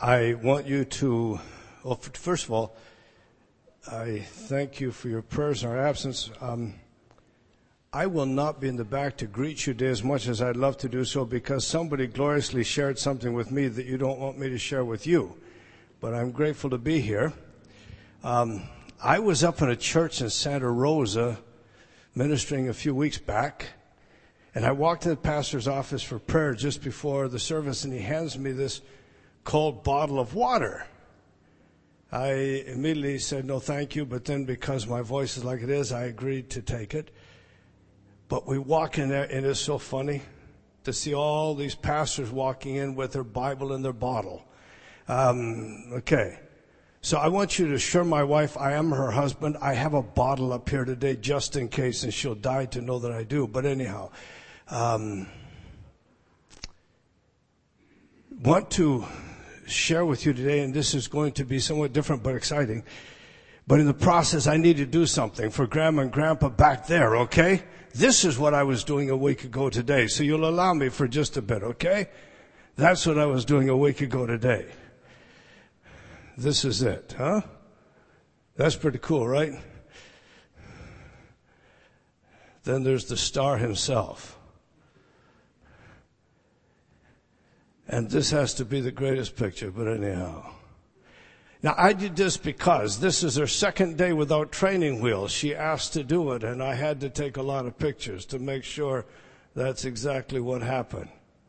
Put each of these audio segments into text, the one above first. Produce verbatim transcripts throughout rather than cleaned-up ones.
I want you to, well, first of all, I thank you for your prayers in our absence. Um, I will not be in the back to greet you today as much as I'd love to do so, because somebody gloriously shared something with me that you don't want me to share with you. But I'm grateful to be here. Um, I was up in a church in Santa Rosa ministering a few weeks back, and I walked in the pastor's office for prayer just before the service, and he hands me this cold bottle of water. I immediately said no thank you, but then because my voice is like it is, I agreed to take it. But we walk in there, and it's so funny to see all these pastors walking in with their Bible in their bottle. Um, okay. So I want you to assure my wife I am her husband. I have a bottle up here today just in case, and she'll die to know that I do. But anyhow, um, want to share with you today, and this is going to be somewhat different but exciting. But in the process, I need to do something for Grandma and Grandpa back there, okay? This is what I was doing a week ago today, so you'll allow me for just a bit, okay? That's what I was doing a week ago today. This is it, huh? That's pretty cool, right? Then there's the star himself. And this has to be the greatest picture, but anyhow. Now, I did this because this is her second day without training wheels. She asked to do it, and I had to take a lot of pictures to make sure that's exactly what happened.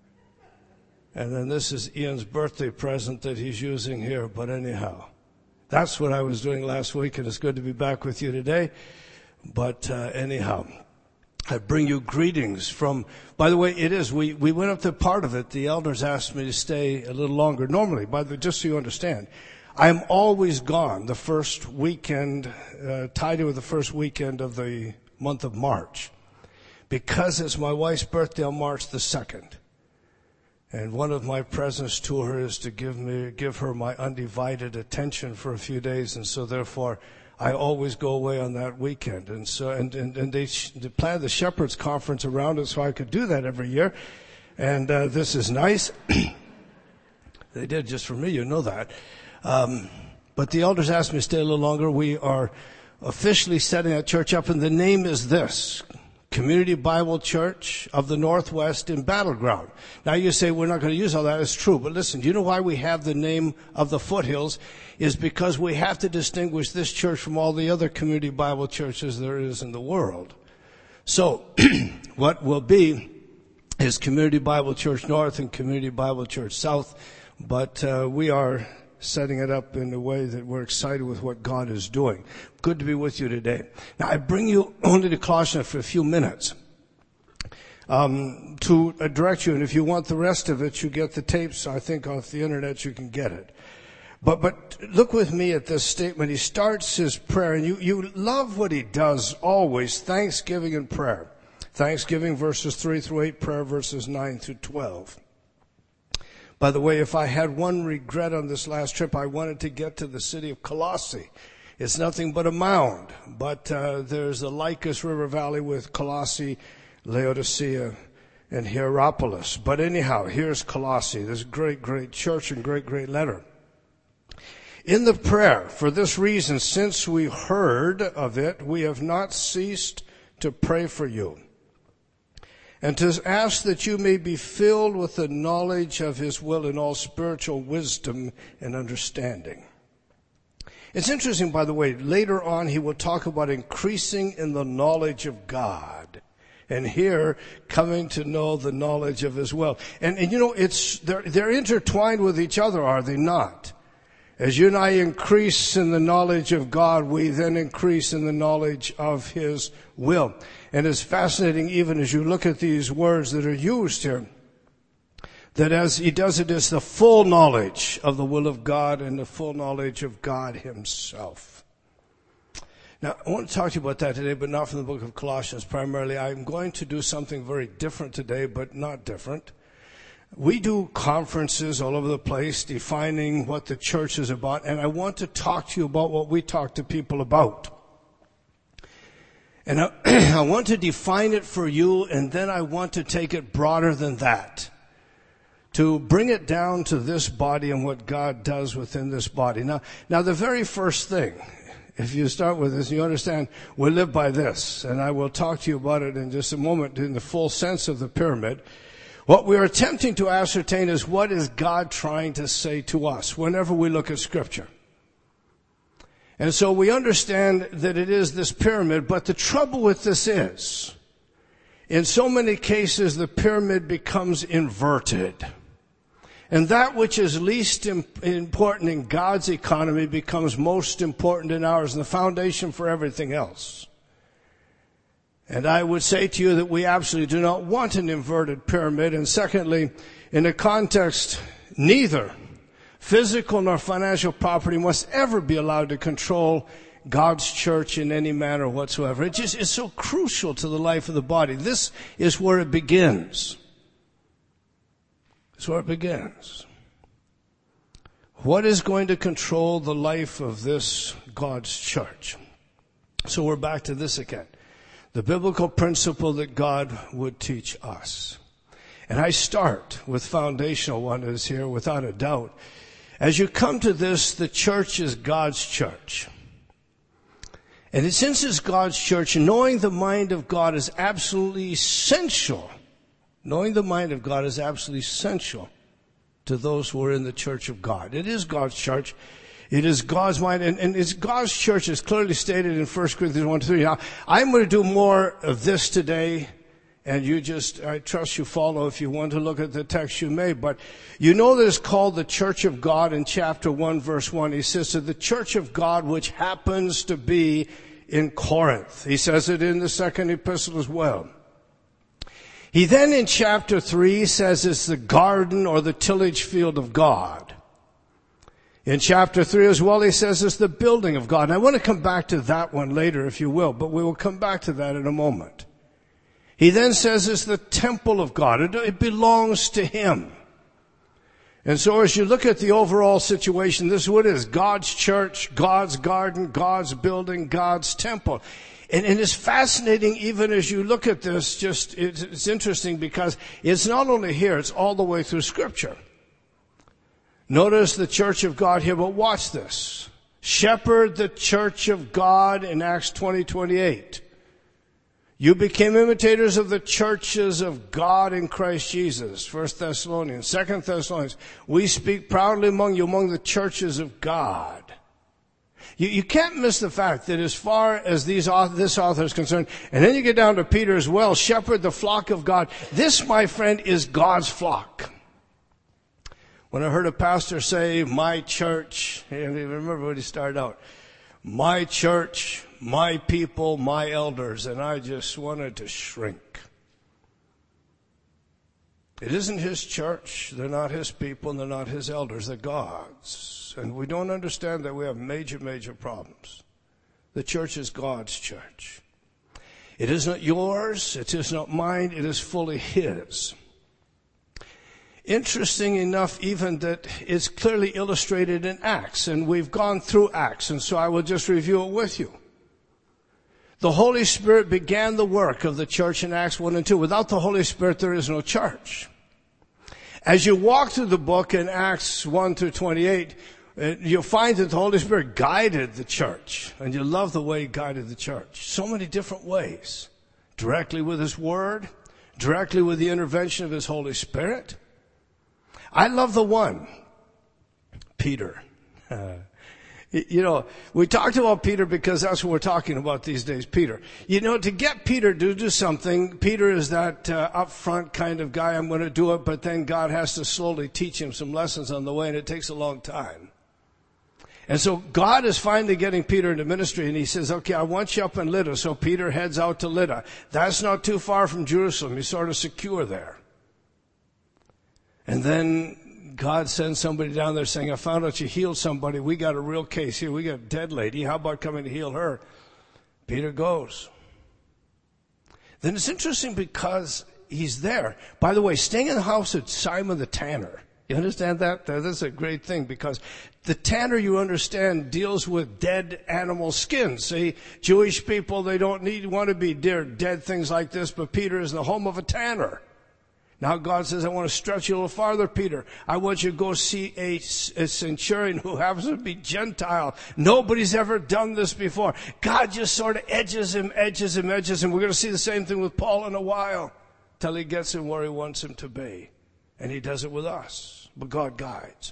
And then this is Ian's birthday present that he's using here, but anyhow. That's what I was doing last week, and it's good to be back with you today. But uh, anyhow, I bring you greetings from, by the way, it is, we, we went up to part of it. The elders asked me to stay a little longer. Normally, by the just so you understand, I'm always gone the first weekend, uh, tied in with the first weekend of the month of March, because it's my wife's birthday on March the second. And one of my presents to her is to give me, give her my undivided attention for a few days. And so therefore, I always go away on that weekend. And so, and, and, and they, they planned the Shepherd's Conference around it so I could do that every year. And, uh, this is nice. They did just for me, you know that. Um, but the elders asked me to stay a little longer. We are officially setting that church up, and the name is this: Community Bible Church of the Northwest in Battleground. Now you say we're not going to use all that. It's true. But listen, do you know why we have the name of the foothills? Is because we have to distinguish this church from all the other community Bible churches there is in the world. So what will be is Community Bible Church North and Community Bible Church South. But uh, we are setting it up in a way that we're excited with what God is doing. Good to be with you today. Now, I bring you only to Colossians for a few minutes um, to uh, direct you. And if you want the rest of it, you get the tapes. I think off the internet you can get it. But but look with me at this statement. He starts his prayer, and you, you love what he does always, thanksgiving and prayer. Thanksgiving verses three through eight, prayer verses nine through twelve. By the way, if I had one regret on this last trip, I wanted to get to the city of Colossae. It's nothing but a mound, but uh, there's the Lycus River Valley with Colossae, Laodicea, and Hierapolis. But anyhow, here's Colossae, this great, great church and great, great letter. In the prayer, for this reason, since we heard of it, we have not ceased to pray for you, and to ask that you may be filled with the knowledge of his will in all spiritual wisdom and understanding. It's interesting, by the way, later on he will talk about increasing in the knowledge of God. And here, coming to know the knowledge of his will. And, and you know, it's, they're, they're intertwined with each other, are they not? As you and I increase in the knowledge of God, we then increase in the knowledge of his will. And it's fascinating, even as you look at these words that are used here, that as he does it, is the full knowledge of the will of God and the full knowledge of God himself. Now, I want to talk to you about that today, but not from the book of Colossians primarily. I'm going to do something very different today, but not different. We do conferences all over the place defining what the church is about, and I want to talk to you about what we talk to people about. And I, I want to define it for you, and then I want to take it broader than that. to bring it down to this body and what God does within this body. Now, now the very first thing, if you start with this, you understand we live by this, and I will talk to you about it in just a moment in the full sense of the pyramid. What we are attempting to ascertain is what is God trying to say to us whenever we look at Scripture. And so we understand that it is this pyramid, but the trouble with this is, in so many cases, the pyramid becomes inverted. And that which is least important in God's economy becomes most important in ours, and the foundation for everything else. And I would say to you that we absolutely do not want an inverted pyramid. And secondly, in the context, neither physical nor financial property must ever be allowed to control God's church in any manner whatsoever. It just is so crucial to the life of the body. This is where it begins. It's where it begins. What is going to control the life of this God's church? So we're back to this again. The biblical principle that God would teach us. And I start with foundational one that is here without a doubt. As you come to this, the church is God's church. And since it's God's church, knowing the mind of God is absolutely essential. Knowing the mind of God is absolutely essential to those who are in the church of God. It is God's church. It is God's mind, and, and it's God's church as clearly stated in First Corinthians one to three. Now, I'm going to do more of this today, and you just, I trust you follow. If you want to look at the text, you may. But you know that it's called the church of God in chapter one, verse one. He says to the church of God, which happens to be in Corinth. He says it in the second epistle as well. He then in chapter three says it's the garden or the tillage field of God. In chapter three as well, he says it's the building of God. And I want to come back to that one later, if you will, but we will come back to that in a moment. He then says it's the temple of God. It, it belongs to Him. And so as you look at the overall situation, this is what it is. God's church, God's garden, God's building, God's temple. And, and it's fascinating even as you look at this, just, it's, it's interesting because it's not only here, it's all the way through Scripture. Notice the church of God here, but watch this. Shepherd the church of God in Acts twenty twenty-eight. You became imitators of the churches of God in Christ Jesus. First Thessalonians. Second Thessalonians. We speak proudly among you, among the churches of God. You, you can't miss the fact that as far as these, this author is concerned, and then you get down to Peter as well, shepherd the flock of God. This, my friend, is God's flock. When I heard a pastor say, my church, and remember what he started out, my church, my people, my elders, and I just wanted to shrink. It isn't His church, they're not His people, and they're not His elders, they're God's. And we don't understand that we have major, major problems. The church is God's church. It is not yours, it is not mine, it is fully His. Interesting enough even that it's clearly illustrated in Acts, and we've gone through Acts, and so I will just review it with you. The Holy Spirit began the work of the church in Acts one and two. Without the Holy Spirit, there is no church. As you walk through the book in Acts one through twenty-eight, you'll find that the Holy Spirit guided the church, and you love the way He guided the church. So many different ways. Directly with His Word, directly with the intervention of His Holy Spirit. I love the one, Peter. Uh, you know, we talked about Peter because that's what we're talking about these days, Peter. You know, to get Peter to do something, Peter is that uh, upfront kind of guy, I'm going to do it, but then God has to slowly teach him some lessons on the way, and it takes a long time. And so God is finally getting Peter into ministry, and He says, okay, I want you up in Lydda. So Peter heads out to Lydda. That's not too far from Jerusalem. He's sort of secure there. And then God sends somebody down there saying, I found out you healed somebody. We got a real case here. We got a dead lady. How about coming to heal her? Peter goes. Then it's interesting because he's there. By the way, staying in the house of Simon the tanner. You understand that? That's a great thing because the tanner, you understand, deals with dead animal skins. See, Jewish people, they don't need, want to be dead, dead things like this, but Peter is in the home of a tanner. Now God says, I want to stretch you a little farther, Peter. I want you to go see a, a centurion who happens to be Gentile. Nobody's ever done this before. God just sort of edges him, edges him, edges him. We're going to see the same thing with Paul in a while, till he gets him where he wants him to be. And he does it with us. But God guides.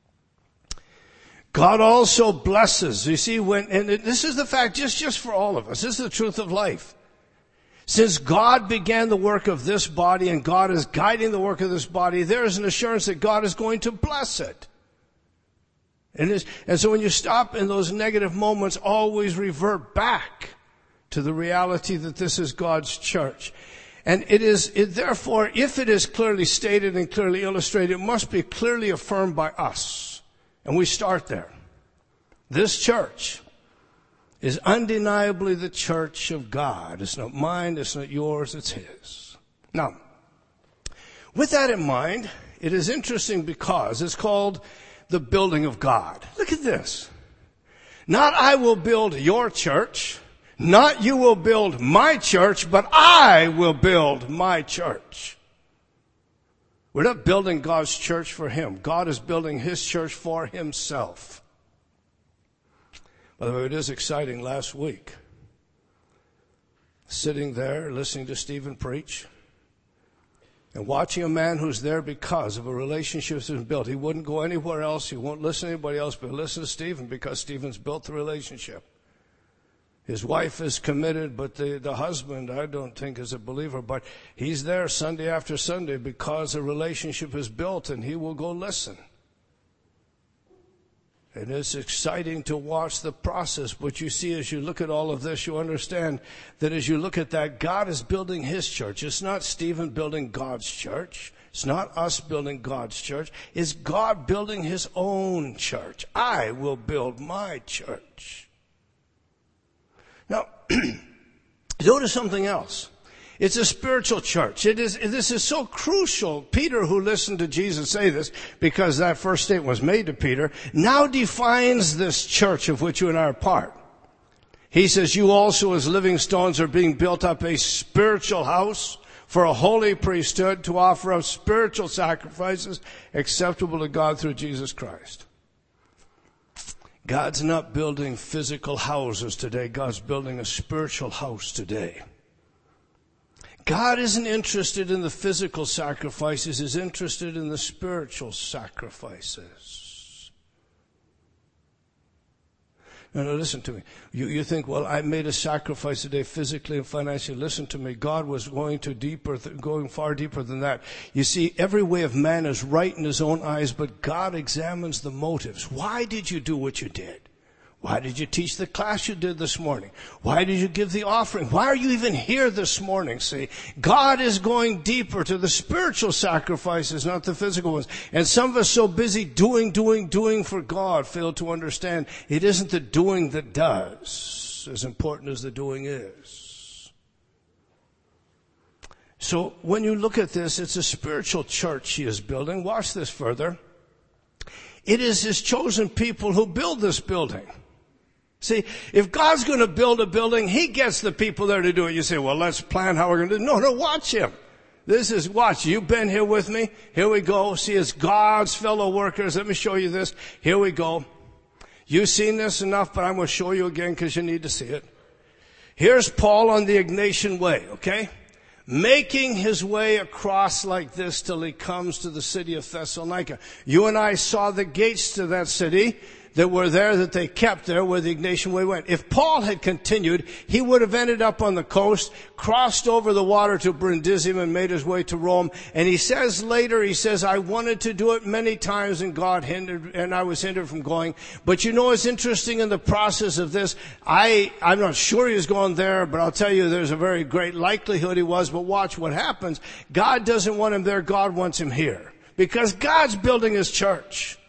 God also blesses. You see, when, and this is the fact just, just for all of us. This is the truth of life. Since God began the work of this body and God is guiding the work of this body, there is an assurance that God is going to bless it. And, it's, and so when you stop in those negative moments, always revert back to the reality that this is God's church. And it is, it, therefore, if it is clearly stated and clearly illustrated, it must be clearly affirmed by us. And we start there. This church is undeniably the church of God. It's not mine, it's not yours, it's His. Now, with that in mind, it is interesting because it's called the building of God. Look at this. Not I will build your church, not you will build my church, but I will build my church. We're not building God's church for Him. God is building His church for Himself. By the way, it is exciting. Last week, sitting there listening to Stephen preach and watching a man who's there because of a relationship that's been built. He wouldn't go anywhere else. He won't listen to anybody else, but listen to Stephen because Stephen's built the relationship. His wife is committed, but the, the husband, I don't think, is a believer. But he's there Sunday after Sunday because a relationship is built, and he will go listen. And it's exciting to watch the process. But you see, as you look at all of this, you understand that as you look at that, God is building His church. It's not Stephen building God's church. It's not us building God's church. It's God building His own church. I will build my church. Now, notice something else. It's a spiritual church. It is, this is so crucial. Peter, who listened to Jesus say this, because that first statement was made to Peter, now defines this church of which you and I are part. He says, you also as living stones are being built up a spiritual house for a holy priesthood to offer up spiritual sacrifices acceptable to God through Jesus Christ. God's not building physical houses today. God's building a spiritual house today. God isn't interested in the physical sacrifices. He's interested in the spiritual sacrifices. No, no, listen to me. You, you think, well, I made a sacrifice today physically and financially. Listen to me. God was going to deeper, th- going far deeper than that. You see, every way of man is right in his own eyes, but God examines the motives. Why did you do what you did? Why did you teach the class you did this morning? Why did you give the offering? Why are you even here this morning? See, God is going deeper to the spiritual sacrifices, not the physical ones. And some of us so busy doing, doing, doing for God fail to understand it isn't the doing that does, as important as the doing is. So when you look at this, it's a spiritual church He is building. Watch this further. It is His chosen people who build this building. See, if God's going to build a building, He gets the people there to do it. You say, well, let's plan how we're going to do it. No, no, watch Him. This is, watch, you've been here with me. Here we go. See, it's God's fellow workers. Let me show you this. Here we go. You've seen this enough, but I'm going to show you again because you need to see it. Here's Paul on the Ignatian Way, okay? Making his way across like this till he comes to the city of Thessalonica. You and I saw the gates to that city that were there, that they kept there where the Ignatian Way went. If Paul had continued, he would have ended up on the coast, crossed over the water to Brundisium and made his way to Rome. And he says later, he says, I wanted to do it many times and God hindered, and I was hindered from going. But you know, it's interesting in the process of this. I, I'm not sure he was going there, but I'll tell you there's a very great likelihood he was. But watch what happens. God doesn't want him there. God wants him here. Because God's building His church.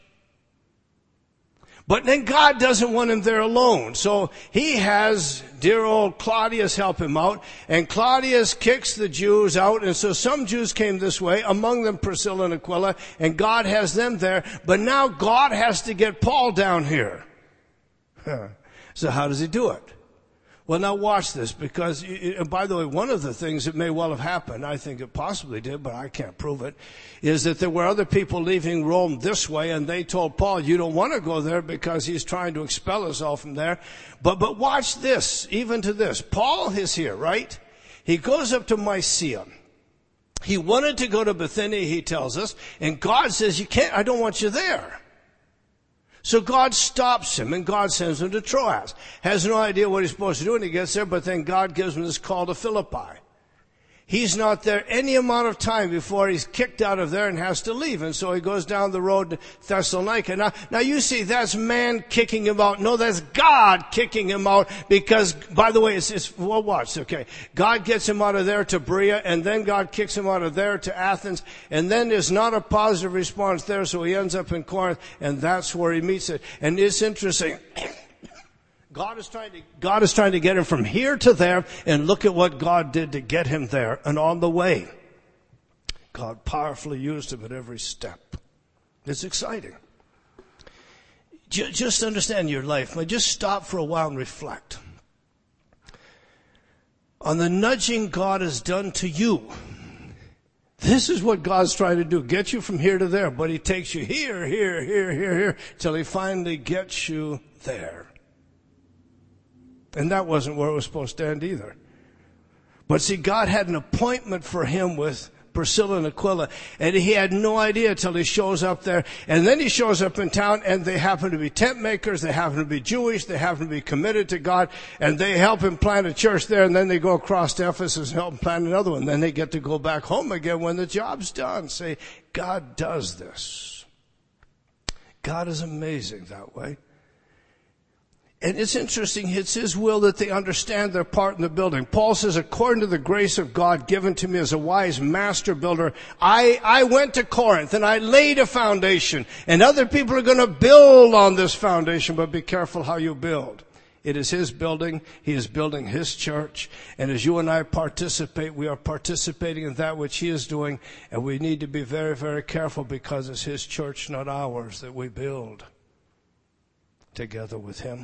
But then God doesn't want him there alone. So he has dear old Claudius help him out. And Claudius kicks the Jews out. And so some Jews came this way, among them Priscilla and Aquila. And God has them there. But now God has to get Paul down here. So how does He do it? Well, now watch this, because, and by the way, one of the things that may well have happened, I think it possibly did, but I can't prove it, is that there were other people leaving Rome this way, and they told Paul, you don't want to go there because he's trying to expel us all from there. But, but watch this, even to this. Paul is here, right? He goes up to Mysia. He wanted to go to Bithynia, he tells us, and God says, you can't, I don't want you there. So God stops him, and God sends him to Troas. Has no idea what he's supposed to do when he gets there, but then God gives him this call to Philippi. He's not there any amount of time before he's kicked out of there and has to leave. And so he goes down the road to Thessalonica. Now, now you see, that's man kicking him out. No, that's God kicking him out, because, by the way, it's, it's well, watch, okay. God gets him out of there to Berea, and then God kicks him out of there to Athens, and then there's not a positive response there, so he ends up in Corinth, and that's where he meets it. And it's interesting. God is trying to, God is trying to get him from here to there, and look at what God did to get him there. And on the way, God powerfully used him at every step. It's exciting. Just understand your life. Just stop for a while and reflect on the nudging God has done to you. This is what God's trying to do. Get you from here to there. But he takes you here, here, here, here, here, till he finally gets you there. And that wasn't where it was supposed to end either. But see, God had an appointment for him with Priscilla and Aquila, and he had no idea till he shows up there. And then he shows up in town, and they happen to be tent makers, they happen to be Jewish, they happen to be committed to God, and they help him plant a church there, and then they go across to Ephesus and help him plant another one. Then they get to go back home again when the job's done. Say, God does this. God is amazing that way. And it's interesting, it's his will that they understand their part in the building. Paul says, according to the grace of God given to me as a wise master builder, I, I went to Corinth and I laid a foundation. And other people are going to build on this foundation, but be careful how you build. It is his building. He is building his church. And as you and I participate, we are participating in that which he is doing. And we need to be very, very careful, because it's his church, not ours, that we build together with him.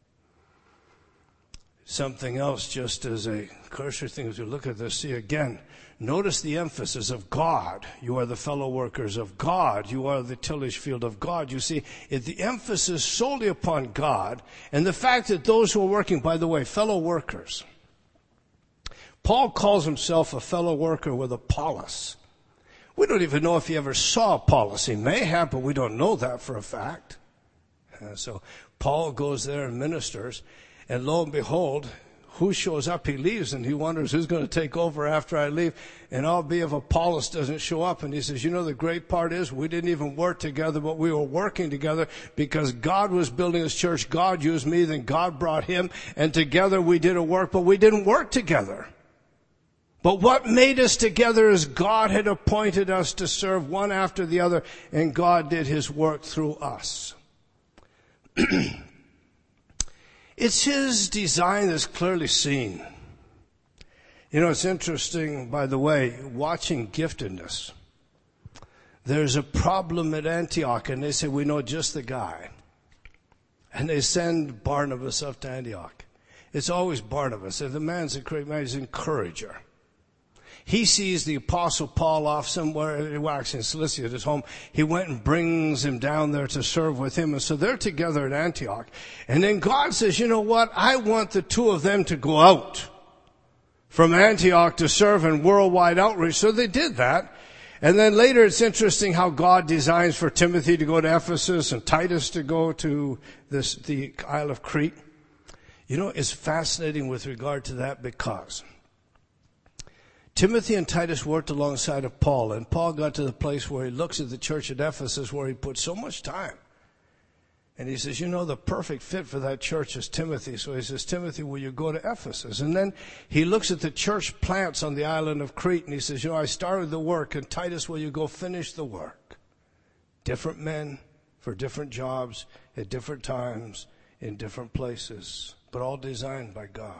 Something else, just as a cursory thing as we look at this, see again, notice the emphasis of God. You are the fellow workers of God. You are the tillage field of God. You see, it, the emphasis solely upon God, and the fact that those who are working, by the way, fellow workers. Paul calls himself a fellow worker with Apollos. We don't even know if he ever saw Apollos. He may have, but we don't know that for a fact. Uh, so Paul goes there and ministers. And lo and behold, who shows up? He leaves, and he wonders who's going to take over after I leave. And I'll be if Apollos doesn't show up. And he says, you know, the great part is we didn't even work together, but we were working together because God was building his church. God used me, then God brought him. And together we did a work, but we didn't work together. But what made us together is God had appointed us to serve one after the other, and God did his work through us. It's his design that's clearly seen. You know, it's interesting, by the way, watching giftedness. There's a problem at Antioch, and they say, we know just the guy. And they send Barnabas up to Antioch. It's always Barnabas. The man's a great man. He's an encourager. He sees the Apostle Paul off somewhere, well, actually in Cilicia at his home. He went and brings him down there to serve with him. And so they're together at Antioch. And then God says, you know what? I want the two of them to go out from Antioch to serve in worldwide outreach. So they did that. And then later it's interesting how God designs for Timothy to go to Ephesus and Titus to go to this, the Isle of Crete. You know, it's fascinating with regard to that, because Timothy and Titus worked alongside of Paul, and Paul got to the place where he looks at the church at Ephesus where he put so much time. And he says, you know, the perfect fit for that church is Timothy. So he says, Timothy, will you go to Ephesus? And then he looks at the church plants on the island of Crete, and he says, you know, I started the work, and Titus, will you go finish the work? Different men for different jobs at different times in different places, but all designed by God.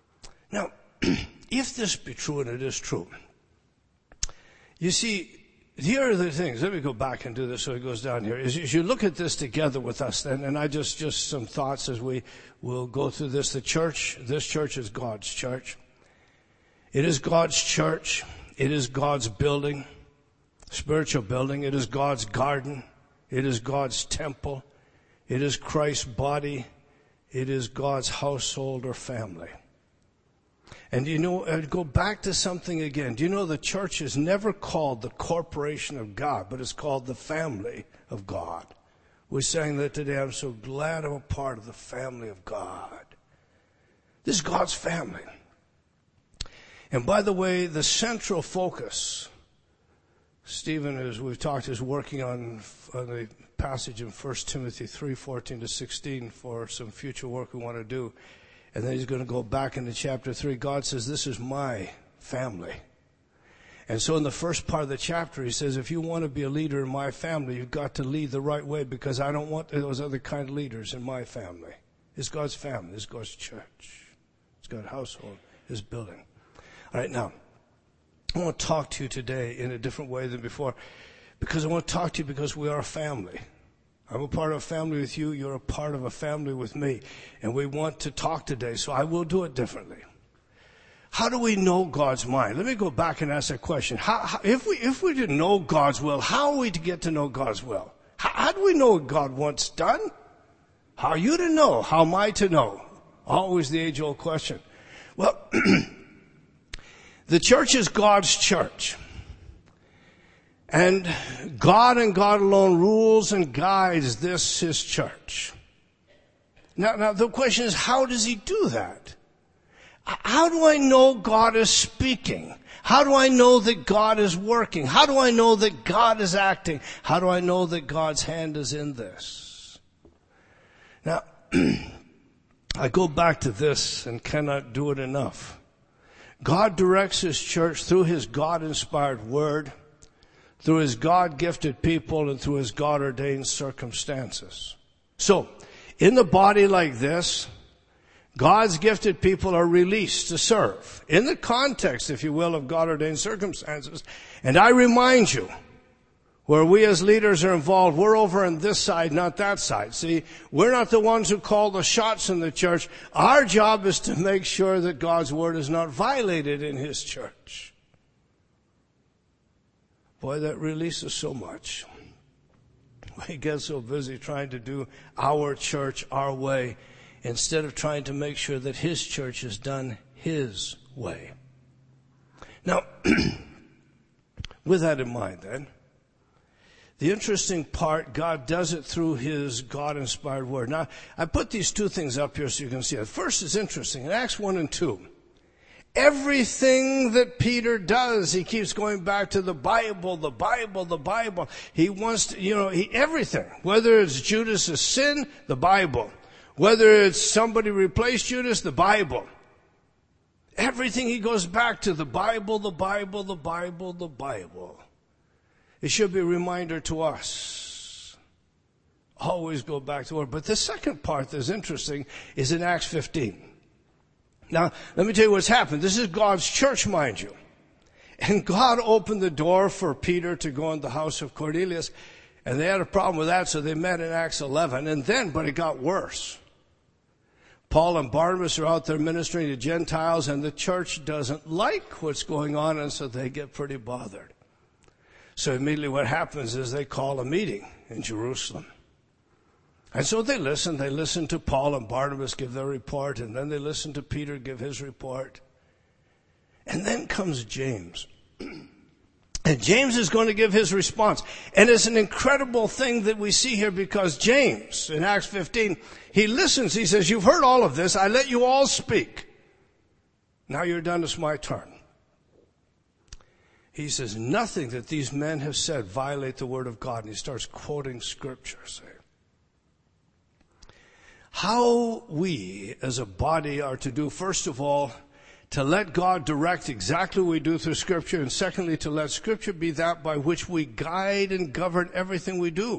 Now, if this be true, and it is true, you see, here are the things. Let me go back and do this so it goes down here. As you look at this together with us then, and I just, just some thoughts as we will go through this. The church, this church is God's church. It is God's church. It is God's building, spiritual building. It is God's garden. It is God's temple. It is Christ's body. It is God's household or family. And you know, I'd go back to something again. Do you know the church is never called the corporation of God, but it's called the family of God. We sang that today. I'm so glad I'm a part of the family of God. This is God's family. And by the way, the central focus, Stephen, as we've talked, is working on, on the passage in First Timothy three, fourteen to sixteen for some future work we want to do. And then he's going to go back into chapter three. God says, this is my family. And so in the first part of the chapter, he says, if you want to be a leader in my family, you've got to lead the right way, because I don't want those other kind of leaders in my family. It's God's family. It's God's church. It's God's household, his building. All right, now, I want to talk to you today in a different way than before, because I want to talk to you because we are a family. I'm a part of a family with you. You're a part of a family with me. And we want to talk today, so I will do it differently. How do we know God's mind? Let me go back and ask that question. How, how, if we if we didn't know God's will, how are we to get to know God's will? How, how do we know what God wants done? How are you to know? How am I to know? Always the age-old question. Well, the church is God's church. And God and God alone rules and guides this, his church. Now, now the question is, how does he do that? How do I know God is speaking? How do I know that God is working? How do I know that God is acting? How do I know that God's hand is in this? Now, I go back to this and cannot do it enough. God directs his church through his God-inspired word, through his God-gifted people, and through his God-ordained circumstances. So, in the body like this, God's gifted people are released to serve in the context, if you will, of God-ordained circumstances. And I remind you, where we as leaders are involved, we're over on this side, not that side. See, we're not the ones who call the shots in the church. Our job is to make sure that God's word is not violated in his church. Boy, that releases so much. We get so busy trying to do our church our way instead of trying to make sure that his church is done his way. Now, with that in mind then, the interesting part, God does it through his God-inspired word. Now, I put these two things up here so you can see it. First is interesting. In Acts one and two, everything that Peter does, he keeps going back to the Bible, the Bible, the Bible. He wants to, you know, he, everything. Whether it's Judas' sin, the Bible. Whether it's somebody replaced Judas, the Bible. Everything he goes back to the Bible, the Bible, the Bible, the Bible. It should be a reminder to us. Always go back to the Word. But the second part that's interesting is in Acts fifteen. Now, let me tell you what's happened. This is God's church, mind you. And God opened the door for Peter to go in the house of Cornelius. And they had a problem with that, so they met in Acts eleven. And then, but it got worse. Paul and Barnabas are out there ministering to Gentiles, and the church doesn't like what's going on, and so they get pretty bothered. So immediately what happens is they call a meeting in Jerusalem. And so they listen. They listen to Paul and Barnabas give their report, and then they listen to Peter give his report. And then comes James. And James is going to give his response. And it's an incredible thing that we see here, because James, in Acts fifteen, he listens. He says, you've heard all of this. I let you all speak. Now you're done. It's my turn. He says, nothing that these men have said violate the word of God. And he starts quoting scriptures. How we as a body are to do, first of all, to let God direct exactly what we do through Scripture, and secondly, to let Scripture be that by which we guide and govern everything we do.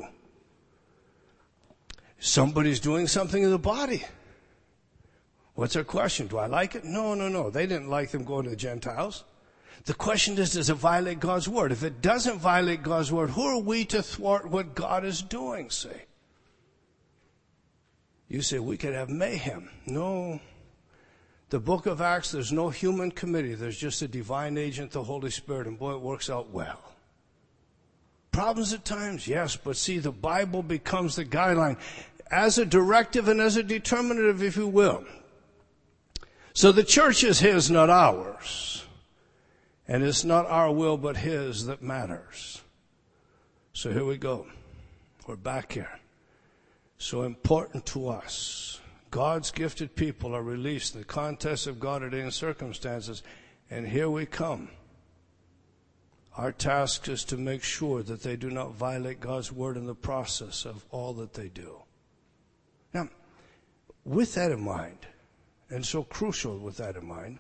Somebody's doing something in the body. What's their question? Do I like it? No, no, no. They didn't like them going to the Gentiles. The question is, does it violate God's word? If it doesn't violate God's word, who are we to thwart what God is doing, see? You say, we could have mayhem. No. The book of Acts, there's no human committee. There's just a divine agent, the Holy Spirit, and boy, it works out well. Problems at times, yes, but see, the Bible becomes the guideline as a directive and as a determinative, if you will. So the church is His, not ours. And it's not our will, but His that matters. So here we go. We're back here. So important to us. God's gifted people are released in the context of God-ordained circumstances. And here we come. Our task is to make sure that they do not violate God's word in the process of all that they do. Now, with that in mind, and so crucial with that in mind,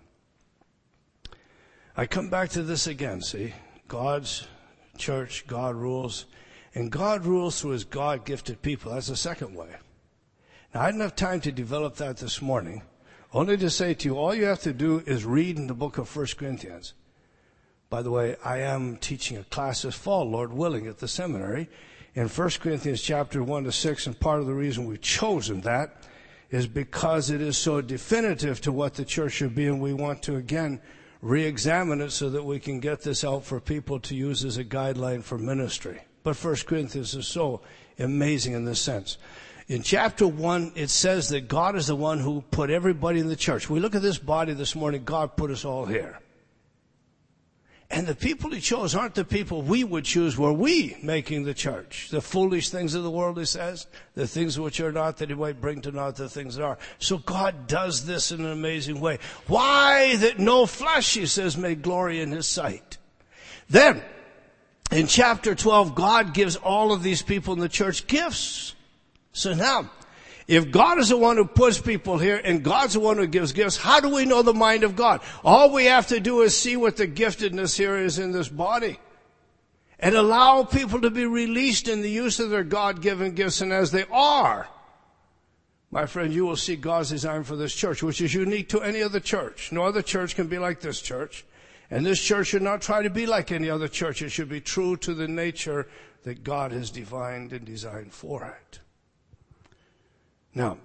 I come back to this again, see? God's church, God rules, and God rules through His God-gifted people. That's the second way. Now, I didn't have time to develop that this morning, only to say to you, all you have to do is read in the book of First Corinthians. By the way, I am teaching a class this fall, Lord willing, at the seminary, in First Corinthians chapter one to six, and part of the reason we've chosen that is because it is so definitive to what the church should be, and we want to, again, re-examine it so that we can get this out for people to use as a guideline for ministry. But First Corinthians is so amazing in this sense. In chapter one, it says that God is the one who put everybody in the church. We look at this body this morning, God put us all here. And the people He chose aren't the people we would choose were we making the church. The foolish things of the world, He says, the things which are not, that He might bring to naught the things that are. So God does this in an amazing way. Why? That no flesh, He says, may glory in His sight. Then, in chapter twelve, God gives all of these people in the church gifts. So now, if God is the one who puts people here and God's the one who gives gifts, how do we know the mind of God? All we have to do is see what the giftedness here is in this body and allow people to be released in the use of their God-given gifts. And as they are, my friend, you will see God's design for this church, which is unique to any other church. No other church can be like this church. And this church should not try to be like any other church. It should be true to the nature that God has defined and designed for it. Now,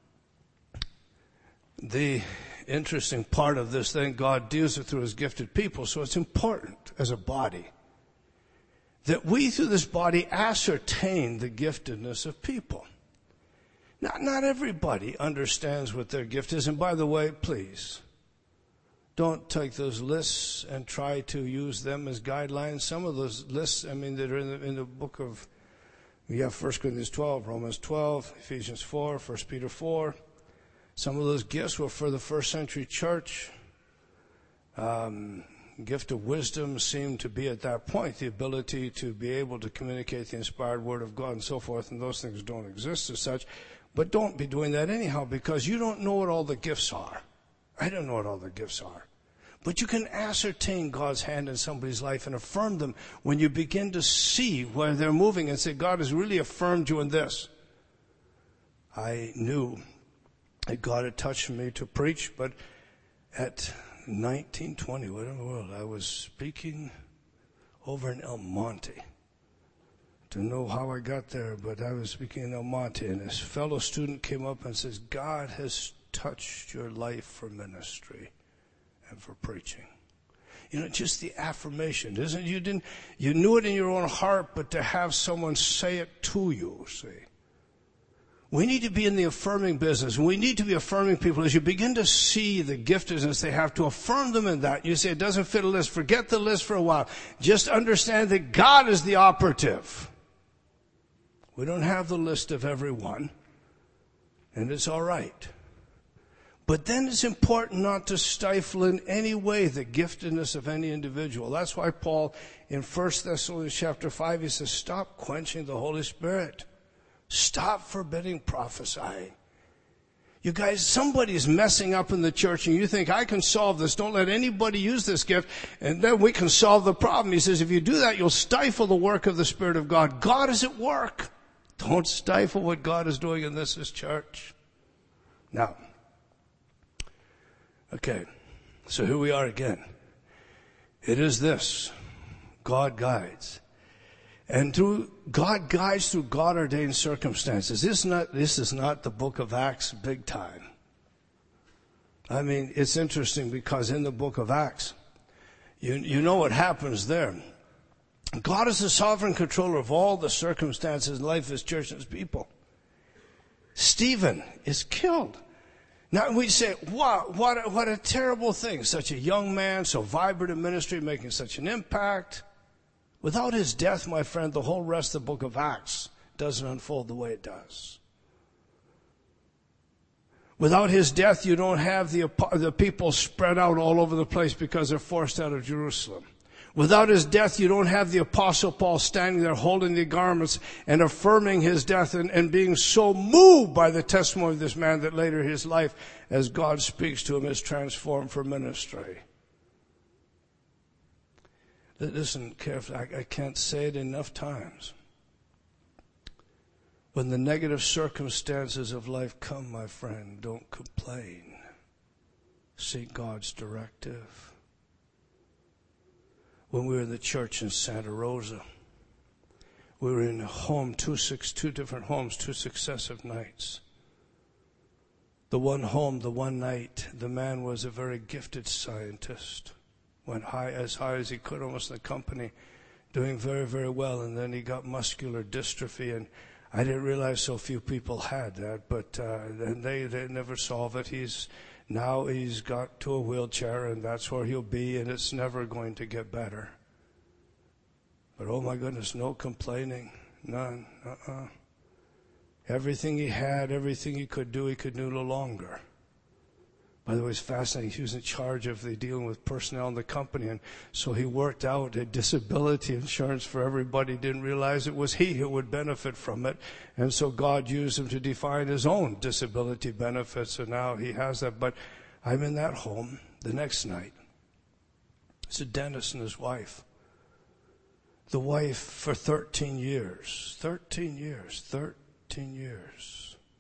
the interesting part of this thing, God deals with through His gifted people, so it's important as a body that we through this body ascertain the giftedness of people. Now, not everybody understands what their gift is, and by the way, please, don't take those lists and try to use them as guidelines. Some of those lists, I mean, that are in the, in the book of We have First Corinthians twelve, Romans twelve, Ephesians four, First Peter four. Some of those gifts were for the first century church. Um, gift of wisdom seemed to be at that point the ability to be able to communicate the inspired word of God and so forth, and those things don't exist as such. But don't be doing that anyhow, because you don't know what all the gifts are. I don't know what all the gifts are. But you can ascertain God's hand in somebody's life and affirm them when you begin to see where they're moving and say, God has really affirmed you in this. I knew that God had touched me to preach, but at nineteen, twenty, what in the world, I was speaking over in El Monte. Don't know how I got there, but I was speaking in El Monte, and this fellow student came up and says, God has touched your life for ministry and for preaching. You know, just the affirmation, isn't it? You didn't, you knew it in your own heart, but to have someone say it to you, see. We need to be in the affirming business. We need to be affirming people. As you begin to see the giftedness they have, to affirm them in that. You say it doesn't fit a list. Forget the list for a while. Just understand that God is the operative. We don't have the list of everyone, and it's all right. But then it's important not to stifle in any way the giftedness of any individual. That's why Paul in First Thessalonians chapter five, he says, stop quenching the Holy Spirit. Stop forbidding prophesying. You guys, somebody's messing up in the church and you think, I can solve this. Don't let anybody use this gift and then we can solve the problem. He says, if you do that, you'll stifle the work of the Spirit of God. God is at work. Don't stifle what God is doing in this as church. Now, okay, so here we are again. It is this. God guides. And through, God guides through God-ordained circumstances. This is not, this is not the book of Acts big time. I mean, it's interesting because in the book of Acts, you, you know what happens there. God is the sovereign controller of all the circumstances in life of His church and His people. Stephen is killed. Now we say, wow, what a, what a terrible thing. Such a young man, so vibrant in ministry, making such an impact. Without his death, my friend, the whole rest of the book of Acts doesn't unfold the way it does. Without his death, you don't have the, the people spread out all over the place because they're forced out of Jerusalem. Without his death, you don't have the Apostle Paul standing there holding the garments and affirming his death and, and being so moved by the testimony of this man that later his life, as God speaks to him, is transformed for ministry. Listen carefully, I, I can't say it enough times. When the negative circumstances of life come, my friend, don't complain. Seek God's directive. When we were in the church in Santa Rosa, we were in a home, two, six, two different homes, two successive nights. The one home, the one night, the man was a very gifted scientist. Went high, as high as he could, almost in the company, doing very, very well. And then he got muscular dystrophy, and I didn't realize so few people had that, but uh, and they, they never solve it. He's now he's got to a wheelchair, and that's where he'll be, and it's never going to get better. But oh my goodness, no complaining, none. Uh-uh. Everything he had, everything he could do, he could do no longer. By the way, it's fascinating. He was in charge of the dealing with personnel in the company, and so he worked out a disability insurance for everybody. Didn't realize it was he who would benefit from it, and so God used him to define his own disability benefits, and now he has that. But I'm in that home the next night. It's a dentist and his wife. The wife for thirteen years, thirteen years, thirteen years.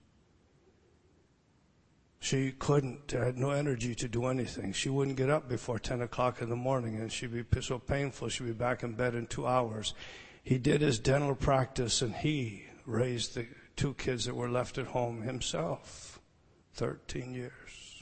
She couldn't, had no energy to do anything. She wouldn't get up before ten o'clock in the morning, and she'd be so painful she'd be back in bed in two hours. He did his dental practice, and he raised the two kids that were left at home himself. thirteen years.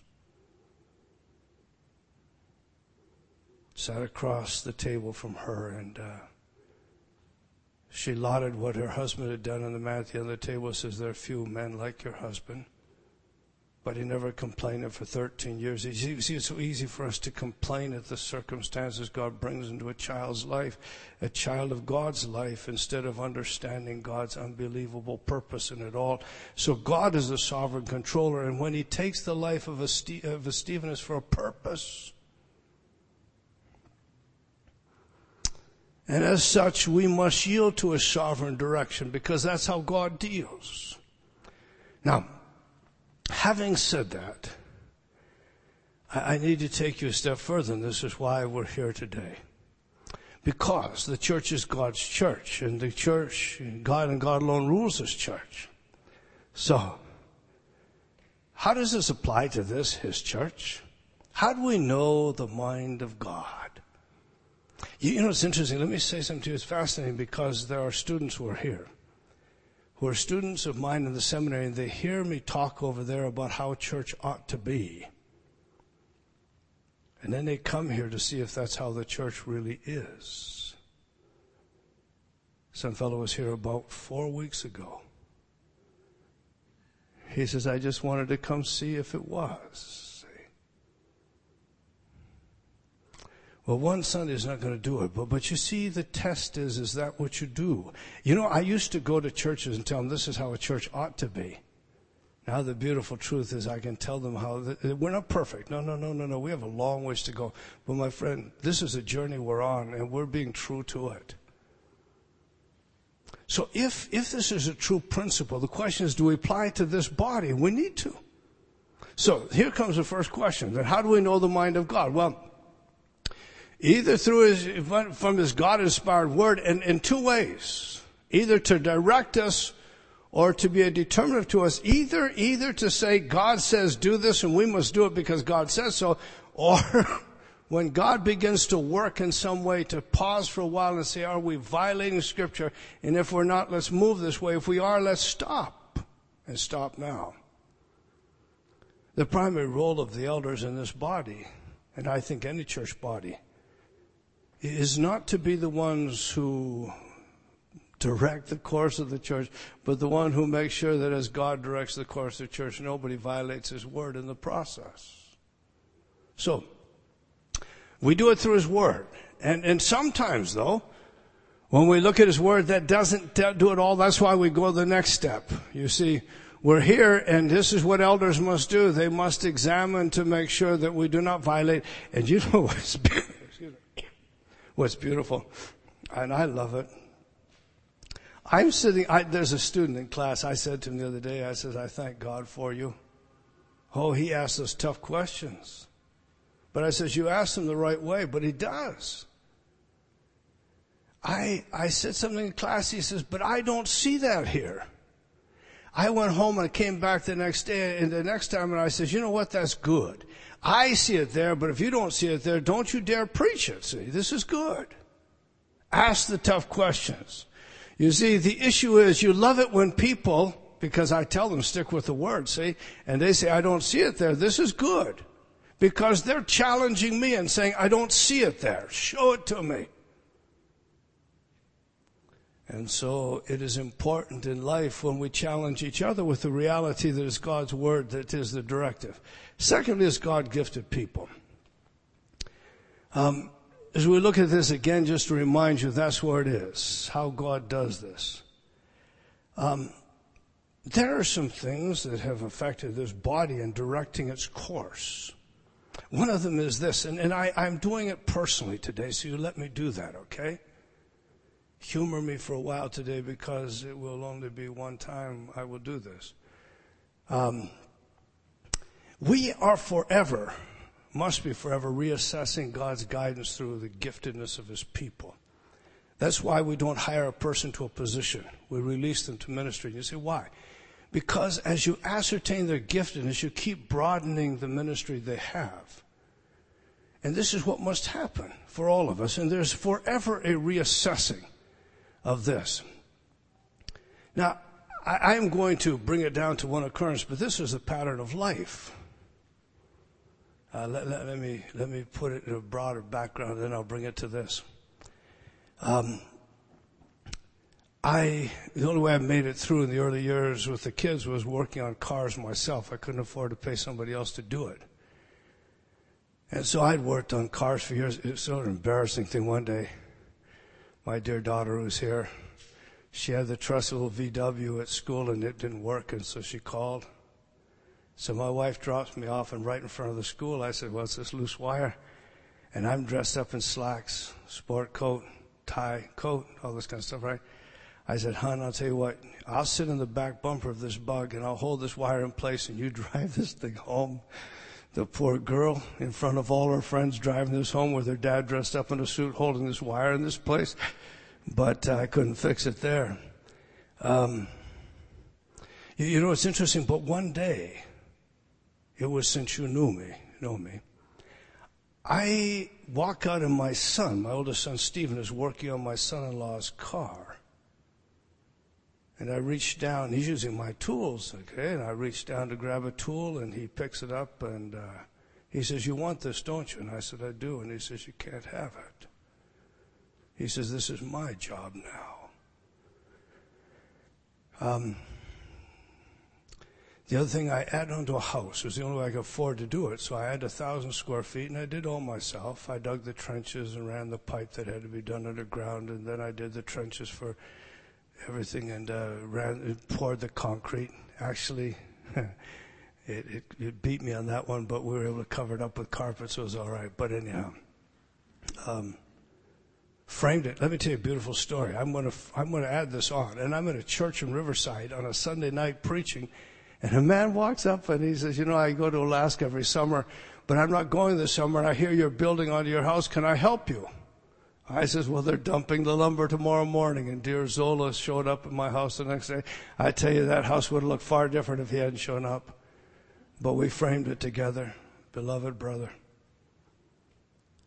Sat across the table from her, and uh, she lauded what her husband had done, and the man at the end of the table says, there are few men like your husband. But he never complained for thirteen years. You see, it's so easy for us to complain at the circumstances God brings into a child's life, a child of God's life, instead of understanding God's unbelievable purpose in it all. So God is the sovereign controller, and when He takes the life of a, Ste- of a Stephen, it's for a purpose. And as such, we must yield to His sovereign direction, because that's how God deals. Now, having said that, I need to take you a step further, and this is why we're here today. Because the church is God's church, and the church, God and God alone rules this church. So, how does this apply to this, His church? How do we know the mind of God? You, you know, it's interesting. Let me say something to you. It's fascinating because there are students who are here, who are students of mine in the seminary, and they hear me talk over there about how church ought to be. And then they come here to see if that's how the church really is. Some fellow was here about four weeks ago. He says, I just wanted to come see if it was. Well, one Sunday is not going to do it, but, but you see, the test is, is that what you do? You know, I used to go to churches and tell them this is how a church ought to be. Now the beautiful truth is I can tell them how, the, we're not perfect. No, no, no, no, no. We have a long ways to go. But my friend, this is a journey we're on, and we're being true to it. So if, if this is a true principle, the question is, do we apply it to this body? We need to. So here comes the first question. Then how do we know the mind of God? Well, either through his, from his God-inspired word, and in two ways. Either to direct us or to be a determinative to us. Either, either to say, God says do this and we must do it because God says so. Or when God begins to work in some way, to pause for a while and say, are we violating Scripture? And if we're not, let's move this way. If we are, let's stop, and stop now. The primary role of the elders in this body, and I think any church body, is not to be the ones who direct the course of the church, but the one who makes sure that as God directs the course of the church, nobody violates His word in the process. So, we do it through His word. And, and sometimes, though, when we look at His word, that doesn't do it all. That's why we go the next step. You see, we're here, and this is what elders must do. They must examine to make sure that we do not violate. And you know what's, what's beautiful? And I love it. I'm sitting, I, there's a student in class. I said to him the other day, I said, I thank God for you. Oh, he asks us tough questions. But I says, you asked him the right way, but he does. I, I said something in class. He says, but I don't see that here. I went home and I came back the next day, and the next time, and I says, you know what? That's good. I see it there, but if you don't see it there, don't you dare preach it. See, this is good. Ask the tough questions. You see, the issue is you love it when people, because I tell them stick with the word, see, and they say, I don't see it there. This is good. Because they're challenging me and saying, I don't see it there. Show it to me. And so it is important in life when we challenge each other with the reality that it's God's word that is the directive. Secondly, is God-gifted people. Um, As we look at this again, just to remind you, that's where it is, how God does this. Um, there are some things that have affected this body in directing its course. One of them is this, and, and I, I'm doing it personally today, so you let me do that, okay? Humor me for a while today, because it will only be one time I will do this. Um, we are forever... must be forever reassessing God's guidance through the giftedness of His people. That's why we don't hire a person to a position. We release them to ministry. And you say, why? Because as you ascertain their giftedness, you keep broadening the ministry they have. And this is what must happen for all of us. And there's forever a reassessing of this. Now, I, I am going to bring it down to one occurrence, but this is a pattern of life. Uh, let, let, let me let me put it in a broader background, then I'll bring it to this. Um, I the only way I made it through in the early years with the kids was working on cars myself. I couldn't afford to pay somebody else to do it, and so I'd worked on cars for years. It was sort of an embarrassing thing. One day, my dear daughter who's here, she had the trusty little V W at school, and it didn't work, and so she called. So my wife drops me off, and right in front of the school, I said, well, it's this loose wire. And I'm dressed up in slacks, sport coat, tie, coat, all this kind of stuff, right? I said, hon, I'll tell you what, I'll sit in the back bumper of this bug, and I'll hold this wire in place, and you drive this thing home. The poor girl in front of all her friends driving this home with her dad dressed up in a suit holding this wire in this place. But uh, I couldn't fix it there. Um, you, you know, it's interesting, but one day... it was since you knew me, know me. I walk out and my son, my oldest son Stephen, is working on my son-in-law's car. And I reach down, he's using my tools, okay, and I reach down to grab a tool, and he picks it up, and uh, he says, you want this, don't you? And I said, I do. And he says, you can't have it. He says, this is my job now. Um... The other thing, I added onto a house. It was the only way I could afford to do it. So I had a thousand square feet, and I did all myself. I dug the trenches and ran the pipe that had to be done underground, and then I did the trenches for everything and uh, ran, poured the concrete. Actually, it, it, it beat me on that one, but we were able to cover it up with carpet, so it was all right. But anyhow, um, framed it. Let me tell you a beautiful story. I'm going to I'm going to add this on, and I'm at a church in Riverside on a Sunday night preaching. And a man walks up and he says, you know, I go to Alaska every summer, but I'm not going this summer, and I hear you're building onto your house. Can I help you? I says, well, they're dumping the lumber tomorrow morning. And dear Zola showed up at my house the next day. I tell you, that house would have looked far different if he hadn't shown up. But we framed it together. Beloved brother.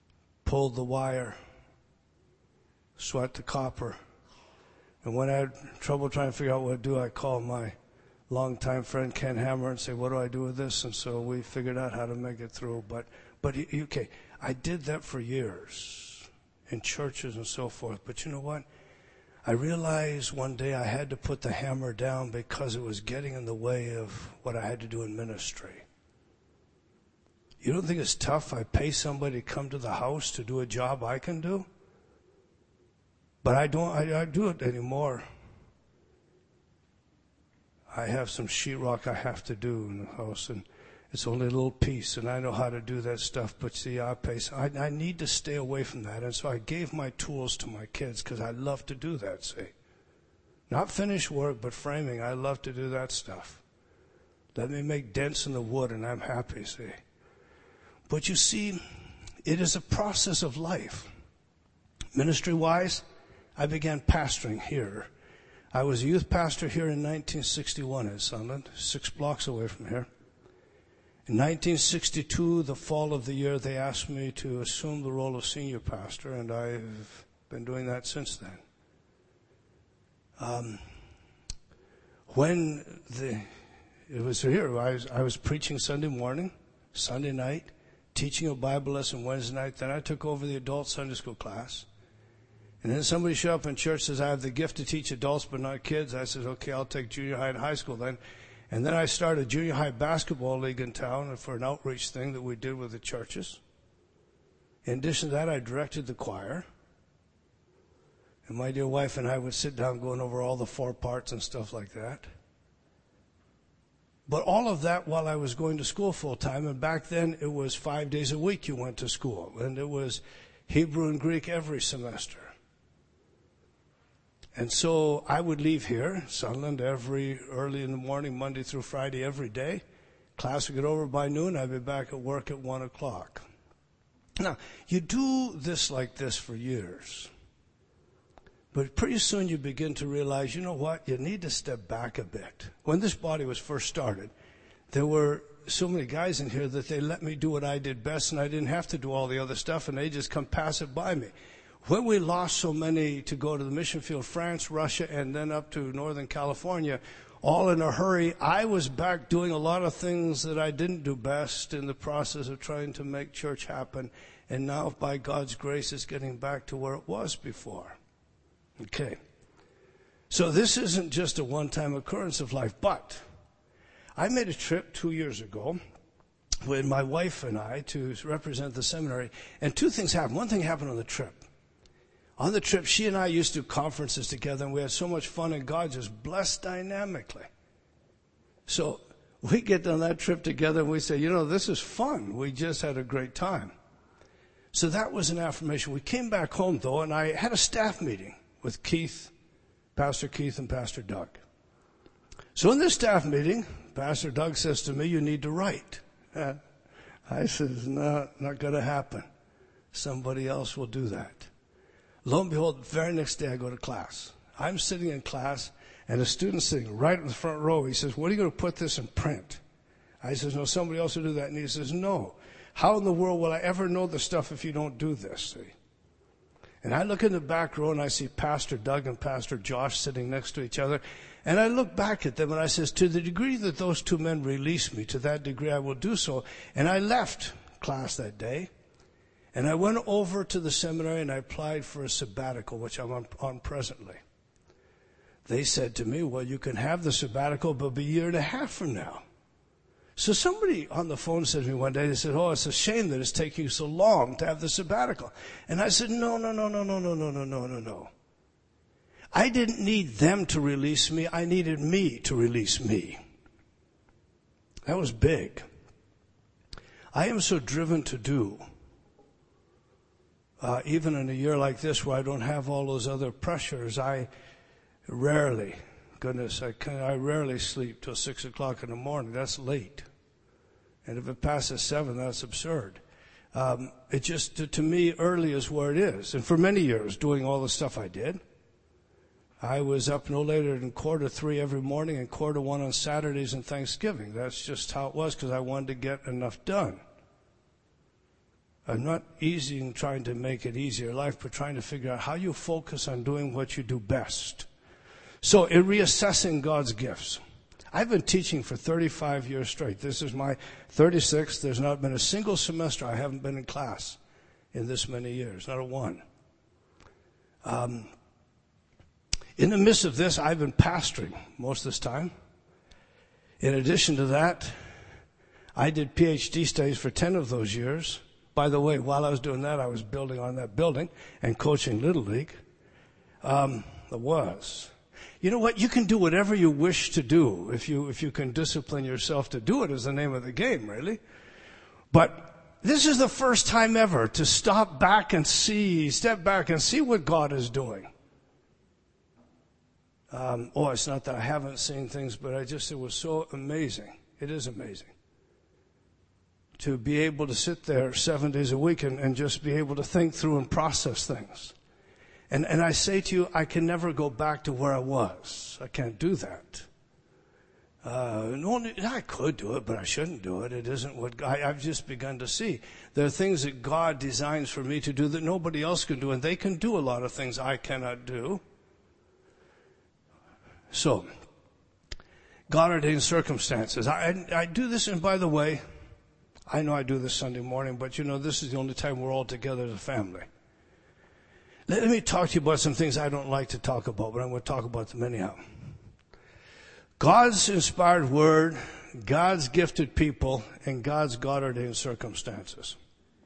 pulled the wire, sweat the copper. And when I had trouble trying to figure out what to do, I called my longtime friend Ken Hammer and say, what do I do with this? And so we figured out how to make it through. But, but okay, I did that for years in churches and so forth. But you know what? I realized one day I had to put the hammer down because it was getting in the way of what I had to do in ministry. You don't think it's tough? I pay somebody to come to the house to do a job I can do? But I don't, I, I do it anymore. I have some sheetrock I have to do in the house, and it's only a little piece, and I know how to do that stuff, but see, I pay, I, I need to stay away from that, and so I gave my tools to my kids, because I love to do that, see. Not finished work, but framing, I love to do that stuff. Let me make dents in the wood, and I'm happy, see. But you see, it is a process of life. Ministry-wise, I began pastoring here. I was a youth pastor here in nineteen sixty-one in Sunland, six blocks away from here. In nineteen sixty-two, the fall of the year, they asked me to assume the role of senior pastor, and I've been doing that since then. Um, when the, it was here, I was, I was preaching Sunday morning, Sunday night, teaching a Bible lesson Wednesday night. Then I took over the adult Sunday school class. And then somebody showed up in church and says, I have the gift to teach adults but not kids. I said, okay, I'll take junior high and high school then. And then I started a junior high basketball league in town for an outreach thing that we did with the churches. In addition to that, I directed the choir. And my dear wife and I would sit down going over all the four parts and stuff like that. But all of that while I was going to school full time. And back then it was five days a week you went to school. And it was Hebrew and Greek every semester. And so I would leave here, Sunland, every early in the morning, Monday through Friday, every day. Class would get over by noon. I'd be back at work at one o'clock. Now, you do this like this for years. But pretty soon you begin to realize, you know what? You need to step back a bit. When this body was first started, there were so many guys in here that they let me do what I did best, and I didn't have to do all the other stuff, and they just come pass it by me. When we lost so many to go to the mission field, France, Russia, and then up to Northern California, all in a hurry, I was back doing a lot of things that I didn't do best in the process of trying to make church happen. And now, by God's grace, it's getting back to where it was before. Okay. So this isn't just a one-time occurrence of life, but I made a trip two years ago with my wife and I to represent the seminary, and two things happened. One thing happened on the trip. On the trip, she and I used to do conferences together, and we had so much fun, and God just blessed dynamically. So we get on that trip together, and we say, you know, this is fun. We just had a great time. So that was an affirmation. We came back home, though, and I had a staff meeting with Keith, Pastor Keith, and Pastor Doug. So in this staff meeting, Pastor Doug says to me, you need to write. Uh, I says, no, not going to happen. Somebody else will do that. Lo and behold, the very next day I go to class. I'm sitting in class, and a student's sitting right in the front row. He says, what are you going to put this in print? I says, no, somebody else will do that. And he says, no. How in the world will I ever know the stuff if you don't do this? See? And I look in the back row, and I see Pastor Doug and Pastor Josh sitting next to each other. And I look back at them, and I says, to the degree that those two men release me, to that degree I will do so. And I left class that day. And I went over to the seminary and I applied for a sabbatical, which I'm on, on presently. They said to me, well, you can have the sabbatical, but it'll be a year and a half from now. So somebody on the phone said to me one day, they said, oh, it's a shame that it's taking you so long to have the sabbatical. And I said, no, no, no, no, no, no, no, no, no, no, no. I didn't need them to release me. I needed me to release me. That was big. I am so driven to do. Uh, even in a year like this where I don't have all those other pressures, I rarely, goodness, I can, I rarely sleep till six o'clock in the morning. That's late. And if it passes seven, that's absurd. Um, it just, to, to me, early is where it is. And for many years, doing all the stuff I did, I was up no later than quarter three every morning and quarter one on Saturdays and Thanksgiving. That's just how it was because I wanted to get enough done. I'm not easy in trying to make it easier life, but trying to figure out how you focus on doing what you do best. So in reassessing God's gifts, I've been teaching for thirty-five years straight. This is my thirty-sixth. There's not been a single semester I haven't been in class in this many years, not a one. Um, in the midst of this, I've been pastoring most of this time. In addition to that, I did P H D studies for ten of those years. By the way, while I was doing that, I was building on that building and coaching Little League. Um, I was. You know what? You can do whatever you wish to do if you if you can discipline yourself to do it, is the name of the game, really. But this is the first time ever to stop back and see, step back and see what God is doing. Um, oh, it's not that I haven't seen things, but I just, it was so amazing. It is amazing to be able to sit there seven days a week and, and just be able to think through and process things. And, and I say to you, I can never go back to where I was. I can't do that. Uh, no, I could do it, but I shouldn't do it. It isn't what I, I've just begun to see. There are things that God designs for me to do that nobody else can do, and they can do a lot of things I cannot do. So, God ordained circumstances. I, I, I do this, and by the way, I know I do this Sunday morning, but you know, this is the only time we're all together as a family. Let me talk to you about some things I don't like to talk about, but I'm going to talk about them anyhow. God's inspired word, God's gifted people, and God's God-ordained circumstances.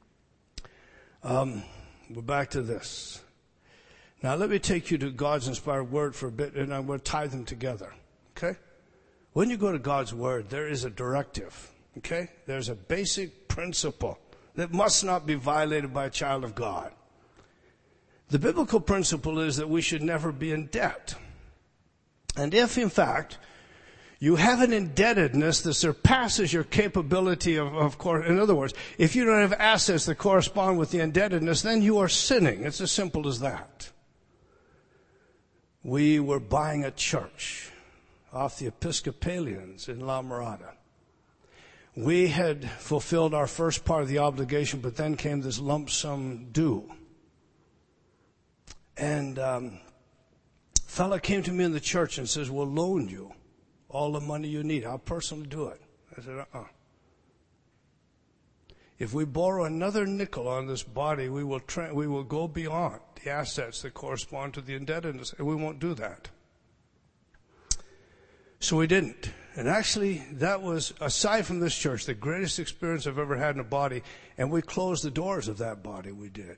Um, we're back to this. Now let me take you to God's inspired word for a bit, and I'm going to tie them together. Okay? When you go to God's word, there is a directive. Okay? There's a basic principle that must not be violated by a child of God. The biblical principle is that we should never be in debt. And if, in fact, you have an indebtedness that surpasses your capability of, of course, in other words, if you don't have assets that correspond with the indebtedness, then you are sinning. It's as simple as that. We were buying a church off the Episcopalians in La Mirada. We had fulfilled our first part of the obligation, but then came this lump sum due. And um, a fella came to me in the church and says, we'll loan you all the money you need. I'll personally do it. I said, uh-uh. If we borrow another nickel on this body, we will tra- we will go beyond the assets that correspond to the indebtedness, and we won't do that. So we didn't. And actually, that was, aside from this church, the greatest experience I've ever had in a body. And we closed the doors of that body. We did.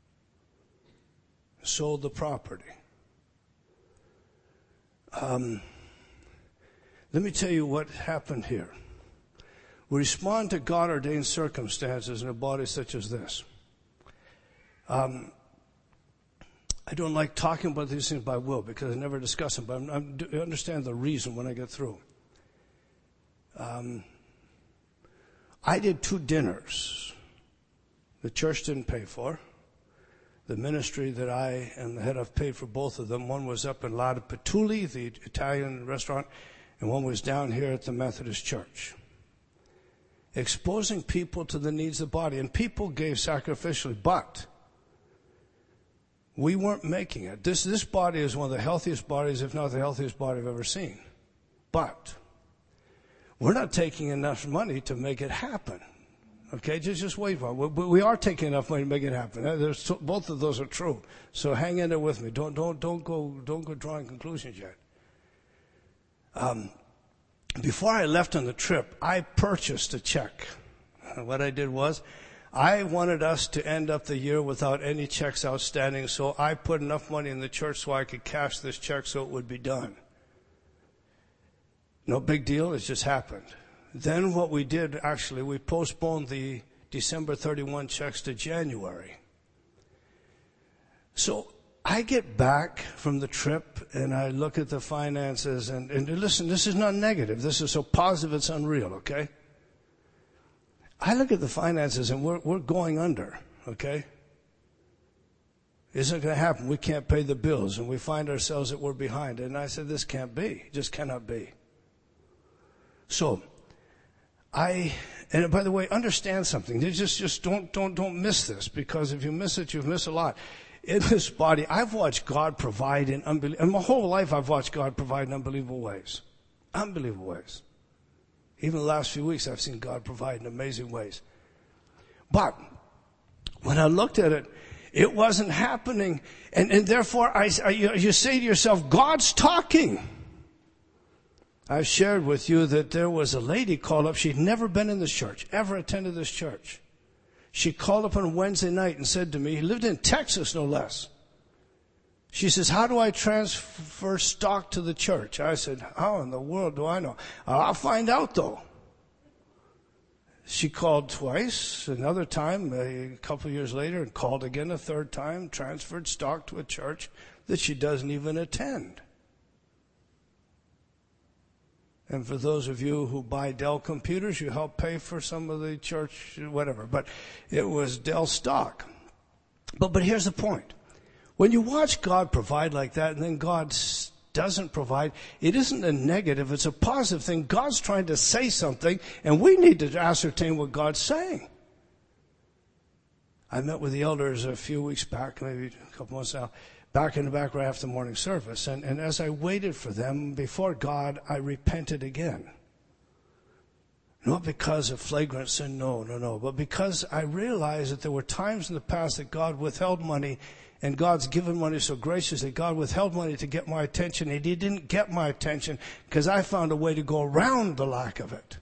Sold the property. Um, let me tell you what happened here. We respond to God-ordained circumstances in a body such as this. Um, I don't like talking about these things by will because I never discuss them, but I'm, I'm, I understand the reason when I get through. Um, I did two dinners. The church didn't pay for. The ministry that I and the head of paid for both of them. One was up in Lada Petuli, the Italian restaurant, and one was down here at the Methodist Church. Exposing people to the needs of the body. And people gave sacrificially, but we weren't making it. This, this body is one of the healthiest bodies, if not the healthiest body I've ever seen. But we're not taking enough money to make it happen. Okay, just just wait for it. We, we are taking enough money to make it happen. There's, both of those are true. So hang in there with me. Don't don't don't go don't go drawing conclusions yet. Um, before I left on the trip, I purchased a check. What I did was, I wanted us to end up the year without any checks outstanding. So I put enough money in the church so I could cash this check so it would be done. No big deal. It just happened. Then what we did, actually, we postponed the December thirty-first checks to January. So I get back from the trip and I look at the finances and, and listen, this is not negative. This is so positive it's unreal, okay? I look at the finances and we're, we're going under, okay? Isn't going to happen. We can't pay the bills and we find ourselves that we're behind. And I said, this can't be. It just cannot be. So I And by the way, understand something. You just, just don't, don't, don't miss this, because if you miss it, you've missed a lot. In this body, I've watched God provide in unbelievable, in my whole life I've watched God provide in unbelievable ways. Unbelievable ways. Even the last few weeks I've seen God provide in amazing ways. But when I looked at it, it wasn't happening. And, and therefore I, I, you say to yourself, God's talking. I've shared with you that there was a lady called up. She'd never been in this church, ever attended this church. She called up on Wednesday night and said to me, he lived in Texas, no less. She says, how do I transfer stock to the church? I said, how in the world do I know? I'll find out, though. She called twice, another time, a couple of years later, and called again a third time, transferred stock to a church that she doesn't even attend. And for those of you who buy Dell computers, you help pay for some of the church, whatever. But it was Dell stock. But, but here's the point. When you watch God provide like that and then God doesn't provide, it isn't a negative, it's a positive thing. God's trying to say something, and we need to ascertain what God's saying. I met with the elders a few weeks back, maybe a couple months now, back in the back right after morning service. And, and as I waited for them, before God, I repented again. Not because of flagrant sin, no, no, no. But because I realized that there were times in the past that God withheld money, and God's given money so graciously. God withheld money to get my attention, and He didn't get my attention because I found a way to go around the lack of it.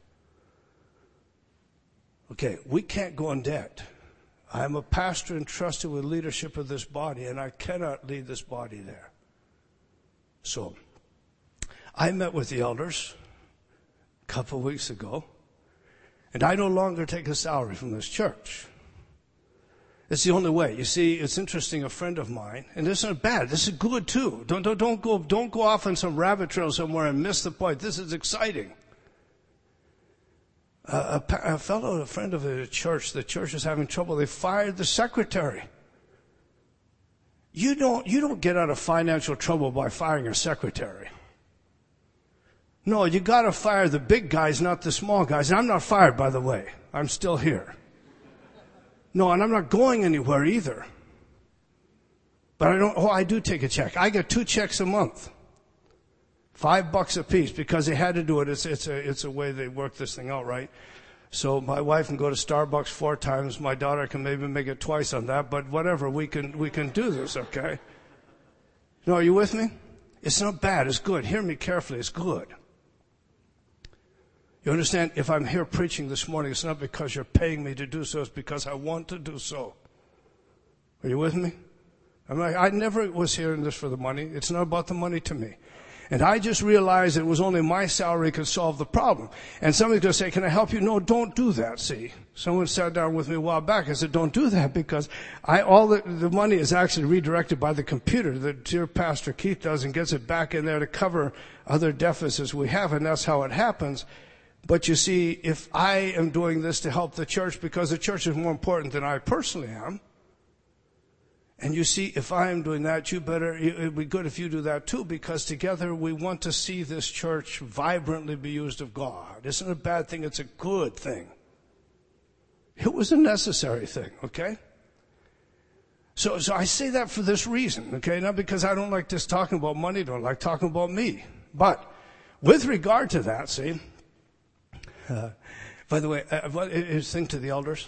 Okay, we can't go in debt. I'm a pastor entrusted with leadership of this body, and I cannot lead this body there. So, I met with the elders a couple of weeks ago, and I no longer take a salary from this church. It's the only way. You see, it's interesting, a friend of mine, and this isn't bad, this is good too. Don't, don't, don't go, don't go off on some rabbit trail somewhere and miss the point. This is exciting. Uh, a, a fellow, a friend of the church, the church is having trouble. They fired the secretary. You don't, you don't get out of financial trouble by firing a secretary. No, you gotta fire the big guys, not the small guys. And I'm not fired, by the way. I'm still here. No, and I'm not going anywhere either. But I don't, oh, I do take a check. I get two checks a month. Five bucks a piece, because they had to do it. It's, it's a, it's a way they work this thing out, right? So my wife can go to Starbucks four times. My daughter can maybe make it twice on that, but whatever, we can, we can do this, okay? No, are you with me? It's not bad. It's good. Hear me carefully. It's good. You understand? If I'm here preaching this morning, it's not because you're paying me to do so. It's because I want to do so. Are you with me? I'm like, I never was here in this for the money. It's not about the money to me. And I just realized it was only my salary could solve the problem. And somebody's going to say, can I help you? No, don't do that, see. Someone sat down with me a while back and said, don't do that, because I, all the, the money is actually redirected by the computer that dear Pastor Keith does and gets it back in there to cover other deficits we have, and that's how it happens. But you see, if I am doing this to help the church, because the church is more important than I personally am, and you see, if I am doing that, you better, it would be good if you do that too, because together we want to see this church vibrantly be used of God. It's not a bad thing, it's a good thing. It was a necessary thing, okay? So, so I say that for this reason, okay? Not because I don't like just talking about money, don't like talking about me. But with regard to that, see, uh, by the way, uh, here's the thing to the elders.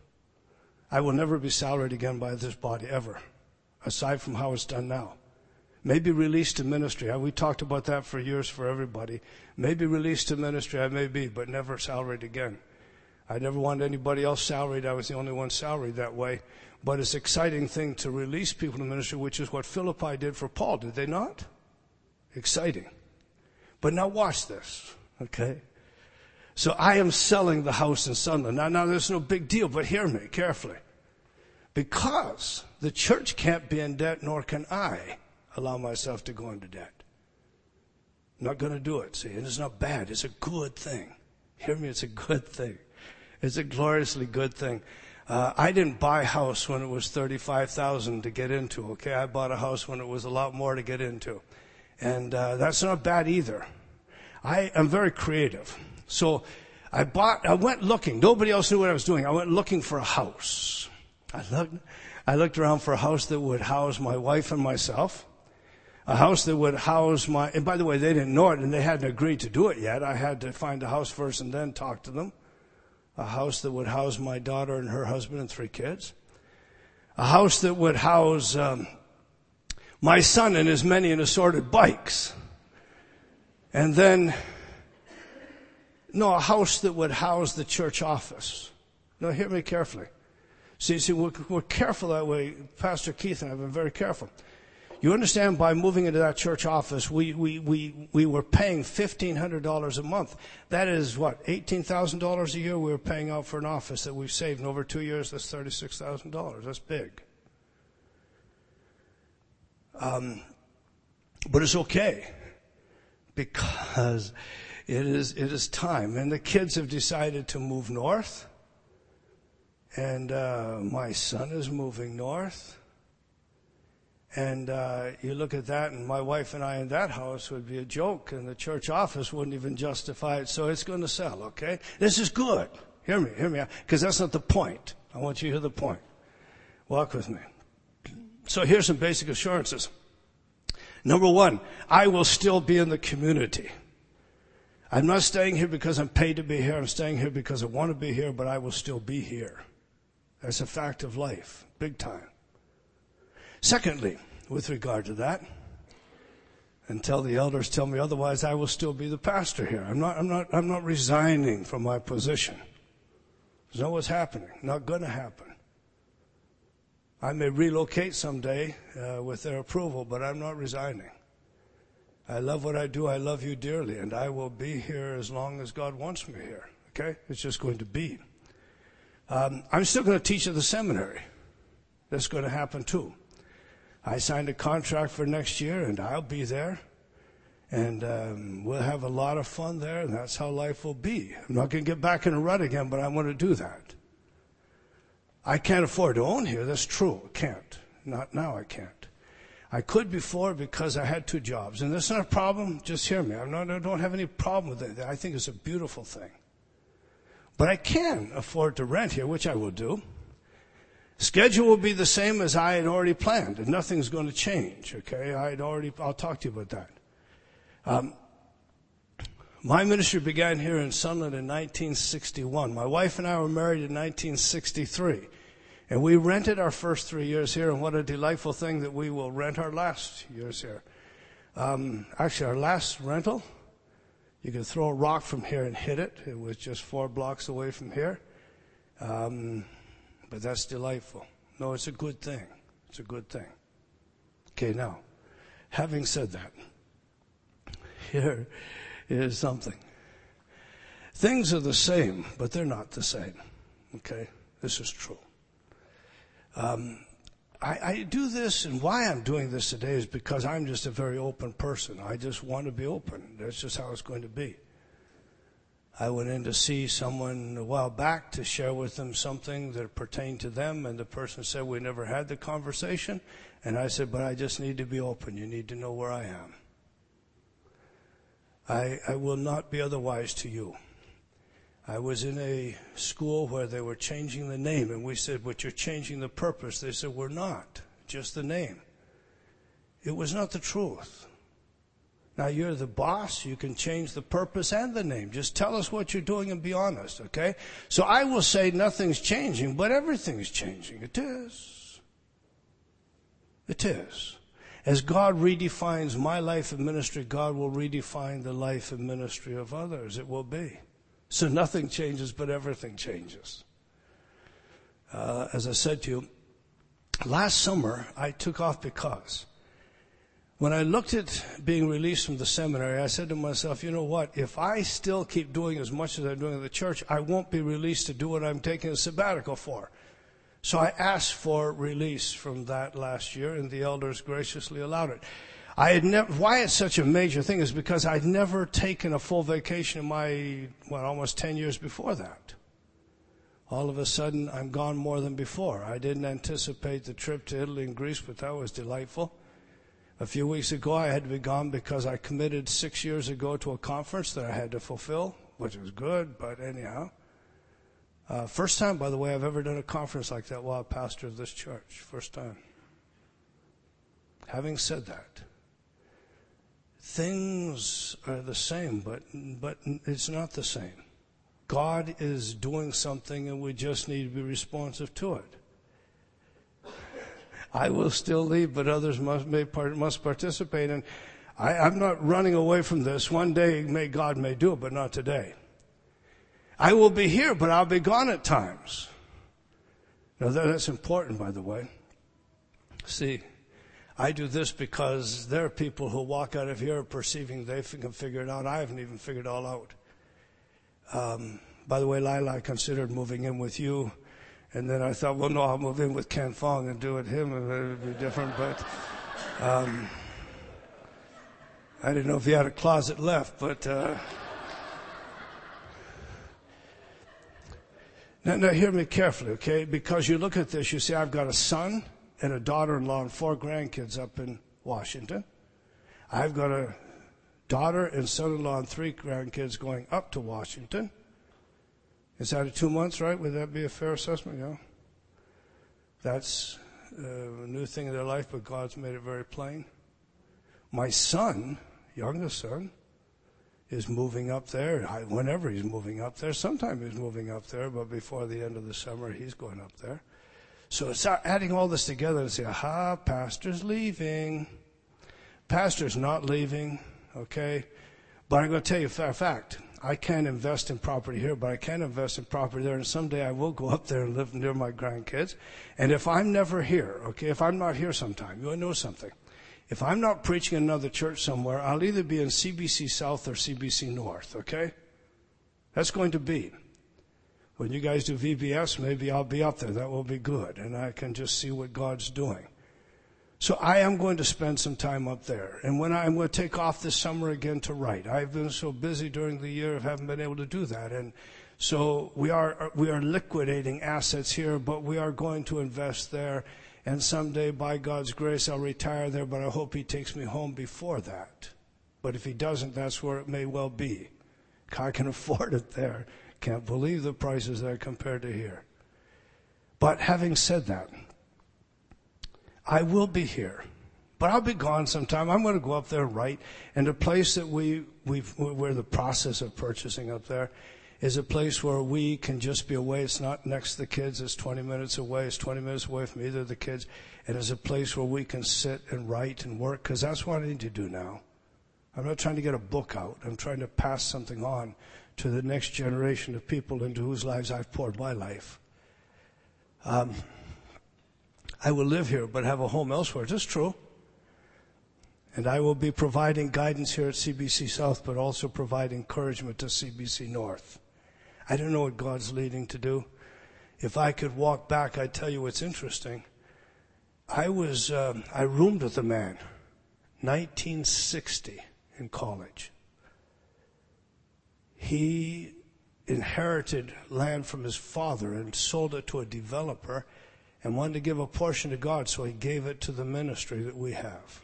I will never be salaried again by this body, ever, aside from how it's done now. Maybe released to ministry. We talked about that for years for everybody. Maybe released to ministry, I may be, but never salaried again. I never wanted anybody else salaried. I was the only one salaried that way. But it's an exciting thing to release people to ministry, which is what Philippi did for Paul, did they not? Exciting. But now watch this, okay? So I am selling the house in Sunland. Now, now there's no big deal, but hear me carefully. Because the church can't be in debt, nor can I allow myself to go into debt. I'm not going to do it, see, and it's not bad. It's a good thing. Hear me, it's a good thing. It's a gloriously good thing. Uh, I didn't buy a house when it was thirty-five thousand dollars to get into, okay? I bought a house when it was a lot more to get into. And uh, that's not bad either. I am very creative. So I bought, I went looking. Nobody else knew what I was doing. I went looking for a house. I looked, I looked around for a house that would house my wife and myself. A house that would house my, and by the way, they didn't know it and they hadn't agreed to do it yet. I had to find a house first and then talk to them. A house that would house my daughter and her husband and three kids. A house that would house um, my son and his many and assorted bikes. And then, no, a house that would house the church office. Now, hear me carefully. See, see, we're, we're careful that way. Pastor Keith and I have been very careful. You understand, by moving into that church office, we, we, we, we were paying fifteen hundred dollars a month. That is what, eighteen thousand dollars a year we were paying out for an office that we've saved. In over two years, that's thirty-six thousand dollars. That's big. Um, but it's okay. Because it is, it is time. And the kids have decided to move north. And, uh, my son is moving north. And, uh, you look at that and my wife and I in that house would be a joke and the church office wouldn't even justify it. So it's going to sell, okay? This is good. Hear me, hear me out. Because that's not the point. I want you to hear the point. Walk with me. So here's some basic assurances. Number one, I will still be in the community. I'm not staying here because I'm paid to be here. I'm staying here because I want to be here, but I will still be here. That's a fact of life, big time. Secondly, with regard to that, until the elders tell me otherwise, I will still be the pastor here. I'm not, I'm not, I'm not resigning from my position. There's no what's happening. Not going to happen. I may relocate someday uh, with their approval, but I'm not resigning. I love what I do. I love you dearly, and I will be here as long as God wants me here. Okay? It's just going to be. Um, I'm still going to teach at the seminary. That's going to happen too. I signed a contract for next year, and I'll be there. And um, we'll have a lot of fun there, and that's how life will be. I'm not going to get back in a rut again, but I want to do that. I can't afford to own here. That's true. I can't. Not now I can't. I could before because I had two jobs. And that's not a problem. Just hear me. I'm not, I don't have any problem with it. I think it's a beautiful thing. But I can afford to rent here, which I will do. Schedule will be the same as I had already planned. And nothing's going to change. Okay? I had already, I'll talk to you about that. Um, my ministry began here in Sunland in nineteen sixty-one. My wife and I were married in nineteen sixty-three. And we rented our first three years here, and what a delightful thing that we will rent our last years here. Um, actually, our last rental, you could throw a rock from here and hit it. It was just four blocks away from here. Um, but that's delightful. No, it's a good thing. It's a good thing. Okay, now, having said that, here is something. Things are the same, but they're not the same. Okay? This is true. Um, I, I do this, and why I'm doing this today is because I'm just a very open person. I just want to be open. That's just how it's going to be. I went in to see someone a while back to share with them something that pertained to them, and the person said, we never had the conversation. And I said, but I just need to be open. You need to know where I am. I, I will not be otherwise to you. I was in a school where they were changing the name, and we said, but you're changing the purpose. They said, we're not, just the name. It was not the truth. Now, you're the boss. You can change the purpose and the name. Just tell us what you're doing and be honest, okay? So I will say nothing's changing, but everything's changing. It is. It is. As God redefines my life and ministry, God will redefine the life and ministry of others. It will be. So nothing changes, but everything changes. Uh, as I said to you, last summer I took off because when I looked at being released from the seminary, I said to myself, you know what? If I still keep doing as much as I'm doing in the church, I won't be released to do what I'm taking a sabbatical for. So I asked for release from that last year, and the elders graciously allowed it. I had never, why it's such a major thing is because I'd never taken a full vacation in my, well, almost ten years before that. All of a sudden, I'm gone more than before. I didn't anticipate the trip to Italy and Greece, but that was delightful. A few weeks ago, I had to be gone because I committed six years ago to a conference that I had to fulfill. which was good, but anyhow. Uh, first time, by the way, I've ever done a conference like that while a pastor of this church. First time. Having said that, things are the same, but but it's not the same. God is doing something, and we just need to be responsive to it. I will still lead, but others must may part, must participate. And I, I'm not running away from this. One day, may God may do it, but not today. I will be here, but I'll be gone at times. Now, that, that's important, by the way. See, I do this because there are people who walk out of here perceiving they can figure it out. I haven't even figured it all out. Um, by the way, Lila, I considered moving in with you. And then I thought, well, no, I'll move in with Ken Fong and do it him. It would be different. But um, I didn't know if he had a closet left. But uh, now, now, hear me carefully, okay? Because you look at this, you see, I've got a son and a daughter-in-law and four grandkids up in Washington. I've got a daughter and son-in-law and three grandkids going up to Washington. Is that a two months, right? Would that be a fair assessment? Yeah. That's a new thing in their life, but God's made it very plain. My son, youngest son, is moving up there. I, whenever he's moving up there, sometime he's moving up there, but before the end of the summer, he's going up there. So it's adding all this together and say, aha, pastor's leaving. Pastor's not leaving, okay? But I'm going to tell you for a fact, I can't invest in property here, but I can invest in property there, and someday I will go up there and live near my grandkids. And if I'm never here, okay, if I'm not here sometime, you know something. If I'm not preaching in another church somewhere, I'll either be in C B C South or C B C North, okay? That's going to be. When you guys do V B S, maybe I'll be up there. That will be good, and I can just see what God's doing. So I am going to spend some time up there. And when I, I'm going to take off this summer again to write. I've been so busy during the year, I haven't been able to do that. And so we are we are liquidating assets here, but we are going to invest there. And someday, by God's grace, I'll retire there, but I hope he takes me home before that. But if he doesn't, that's where it may well be. I can afford it there. Can't believe the prices there compared to here. But having said that, I will be here, but I'll be gone sometime. I'm going to go up there and write. And the place that we, we've, we're in the process of purchasing up there is a place where we can just be away. It's not next to the kids. It's twenty minutes away. It's twenty minutes away from either of the kids. And it's a place where we can sit and write and work, because that's what I need to do now. I'm not trying to get a book out. I'm trying to pass something on to the next generation of people into whose lives I've poured my life. Um, I will live here, but have a home elsewhere. It's true. And I will be providing guidance here at C B C South, but also provide encouragement to C B C North. I don't know what God's leading to do. If I could walk back, I'd tell you what's interesting. I was, um, I roomed with a man, nineteen sixty, in college. He inherited land from his father and sold it to a developer and wanted to give a portion to God, so he gave it to the ministry that we have.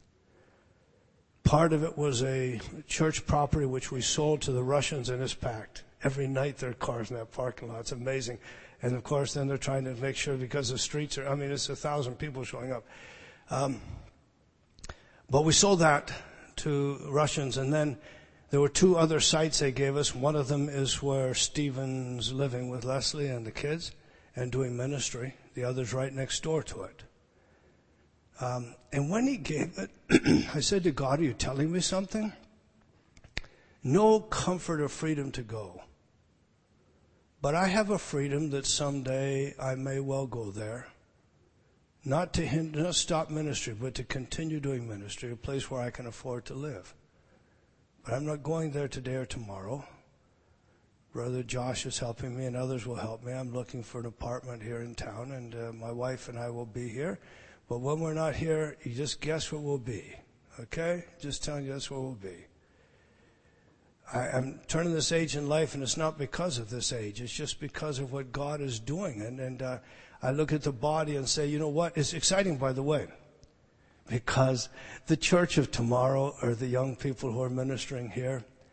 Part of it was a church property which we sold to the Russians in Ispact. Every night there are cars in that parking lot. It's amazing. And of course, then they're trying to make sure, because the streets are, I mean, it's a thousand people showing up. Um, but we sold that to Russians, and then there were two other sites they gave us. One of them is where Stephen's living with Leslie and the kids and doing ministry. The other's right next door to it. Um, and when he gave it, I said to God, are you telling me something? No comfort or freedom to go. But I have a freedom that someday I may well go there. Not to hinder, not stop ministry, but to continue doing ministry, a place where I can afford to live. But I'm not going there today or tomorrow. Brother Josh is helping me, and others will help me. I'm looking for an apartment here in town, and uh, my wife and I will be here. But when we're not here, you just guess what we'll be. Okay? Just telling you that's what we'll be. I, I'm turning this age in life, and it's not because of this age. It's just because of what God is doing. And, and uh, I look at the body and say, you know what? It's exciting, by the way, because the church of tomorrow are the young people who are ministering here.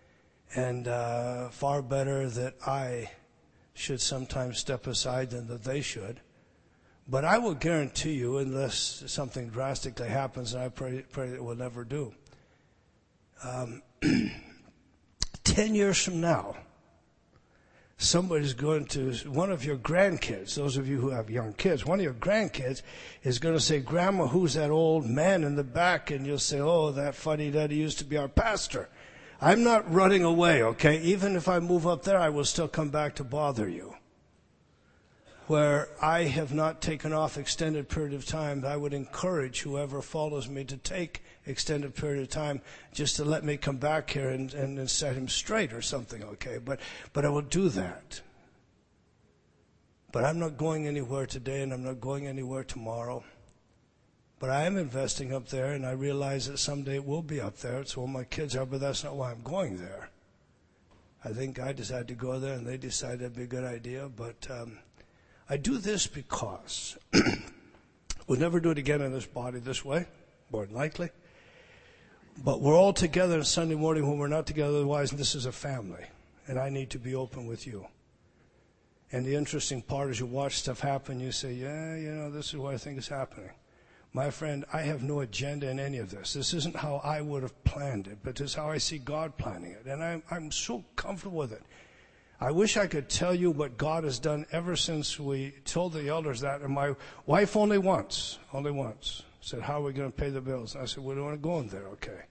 And uh, far better that I should sometimes step aside than that they should. But I will guarantee you, unless something drastically happens, and I pray, pray it will never do, um, ten years from now, somebody's going to, one of your grandkids, those of you who have young kids, one of your grandkids is going to say, Grandma, who's that old man in the back? And you'll say, oh, that fuddy-duddy used to be our pastor. I'm not running away, okay? Even if I move up there, I will still come back to bother you. Where I have not taken off extended period of time, I would encourage whoever follows me to take extended period of time just to let me come back here and, and, and set him straight or something, okay? But, but I will do that. But I'm not going anywhere today, and I'm not going anywhere tomorrow. But I am investing up there, and I realize that someday it will be up there. It's where my kids are, but that's not why I'm going there. I think I decided to go there, and they decided it'd be a good idea. But um, I do this because we'll never do it again in this body this way, more than likely. But we're all together on Sunday morning when we're not together otherwise, and this is a family. And I need to be open with you. And the interesting part is you watch stuff happen, you say, yeah, you know, this is what I think is happening. My friend, I have no agenda in any of this. This isn't how I would have planned it, but it's how I see God planning it. And I'm, I'm so comfortable with it. I wish I could tell you what God has done ever since we told the elders that. And my wife only once, only once, said, how are we going to pay the bills? And I said, we don't want to go in there, okay.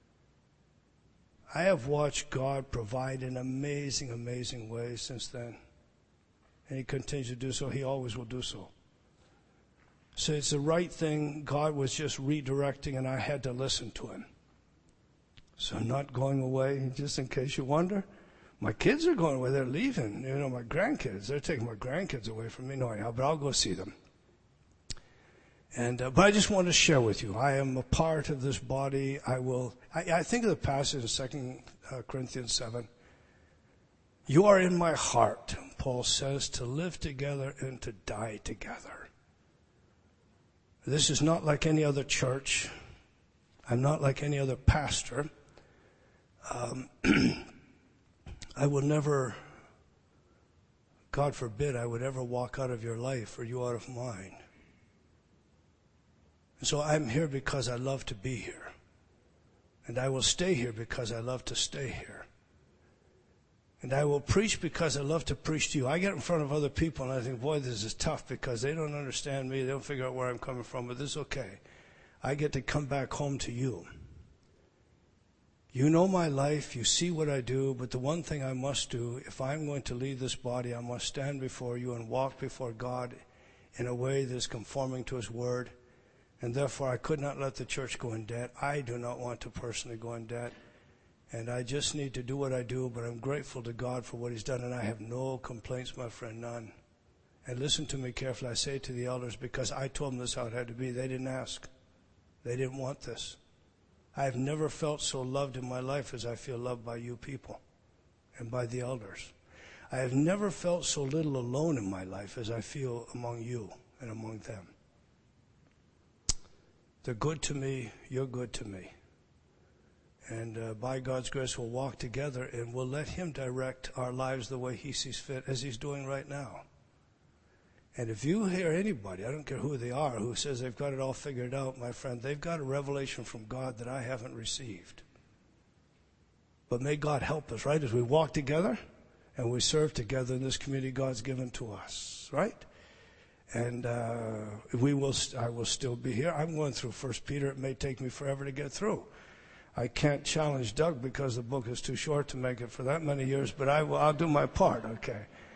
I have watched God provide in amazing, amazing ways since then. And He continues to do so. He always will do so. So it's the right thing. God was just redirecting, and I had to listen to Him. So I'm not going away, just in case you wonder. My kids are going away. They're leaving. You know, my grandkids. They're taking my grandkids away from me. No, yeah, but I'll go see them. And uh, but I just want to share with you. I am a part of this body. I will. I, I think of the passage in Second Corinthians seven. You are in my heart, Paul says, to live together and to die together. This is not like any other church. I'm not like any other pastor. Um, I will never, God forbid, I would ever walk out of your life or you out of mine. And so I'm here because I love to be here. And I will stay here because I love to stay here. And I will preach because I love to preach to you. I get in front of other people and I think, boy, this is tough because they don't understand me. They don't figure out where I'm coming from, but this is okay. I get to come back home to you. You know my life. You see what I do. But the one thing I must do, if I'm going to leave this body, I must stand before you and walk before God in a way that is conforming to His Word. And therefore, I could not let the church go in debt. I do not want to personally go in debt. And I just need to do what I do, but I'm grateful to God for what He's done, and I have no complaints, my friend, none. And listen to me carefully. I say it to the elders because I told them this how it had to be. They didn't ask. They didn't want this. I have never felt so loved in my life as I feel loved by you people and by the elders. I have never felt so little alone in my life as I feel among you and among them. They're good to me. You're good to me. And uh, by God's grace, we'll walk together and we'll let Him direct our lives the way He sees fit, as He's doing right now. And if you hear anybody, I don't care who they are, who says they've got it all figured out, my friend, they've got a revelation from God that I haven't received. But may God help us, right, as we walk together and we serve together in this community God's given to us, right? And uh, we will. I will still be here. I'm going through First Peter. It may take me forever to get through. I can't challenge Doug because the book is too short to make it for that many years, but I will, I'll do my part, okay?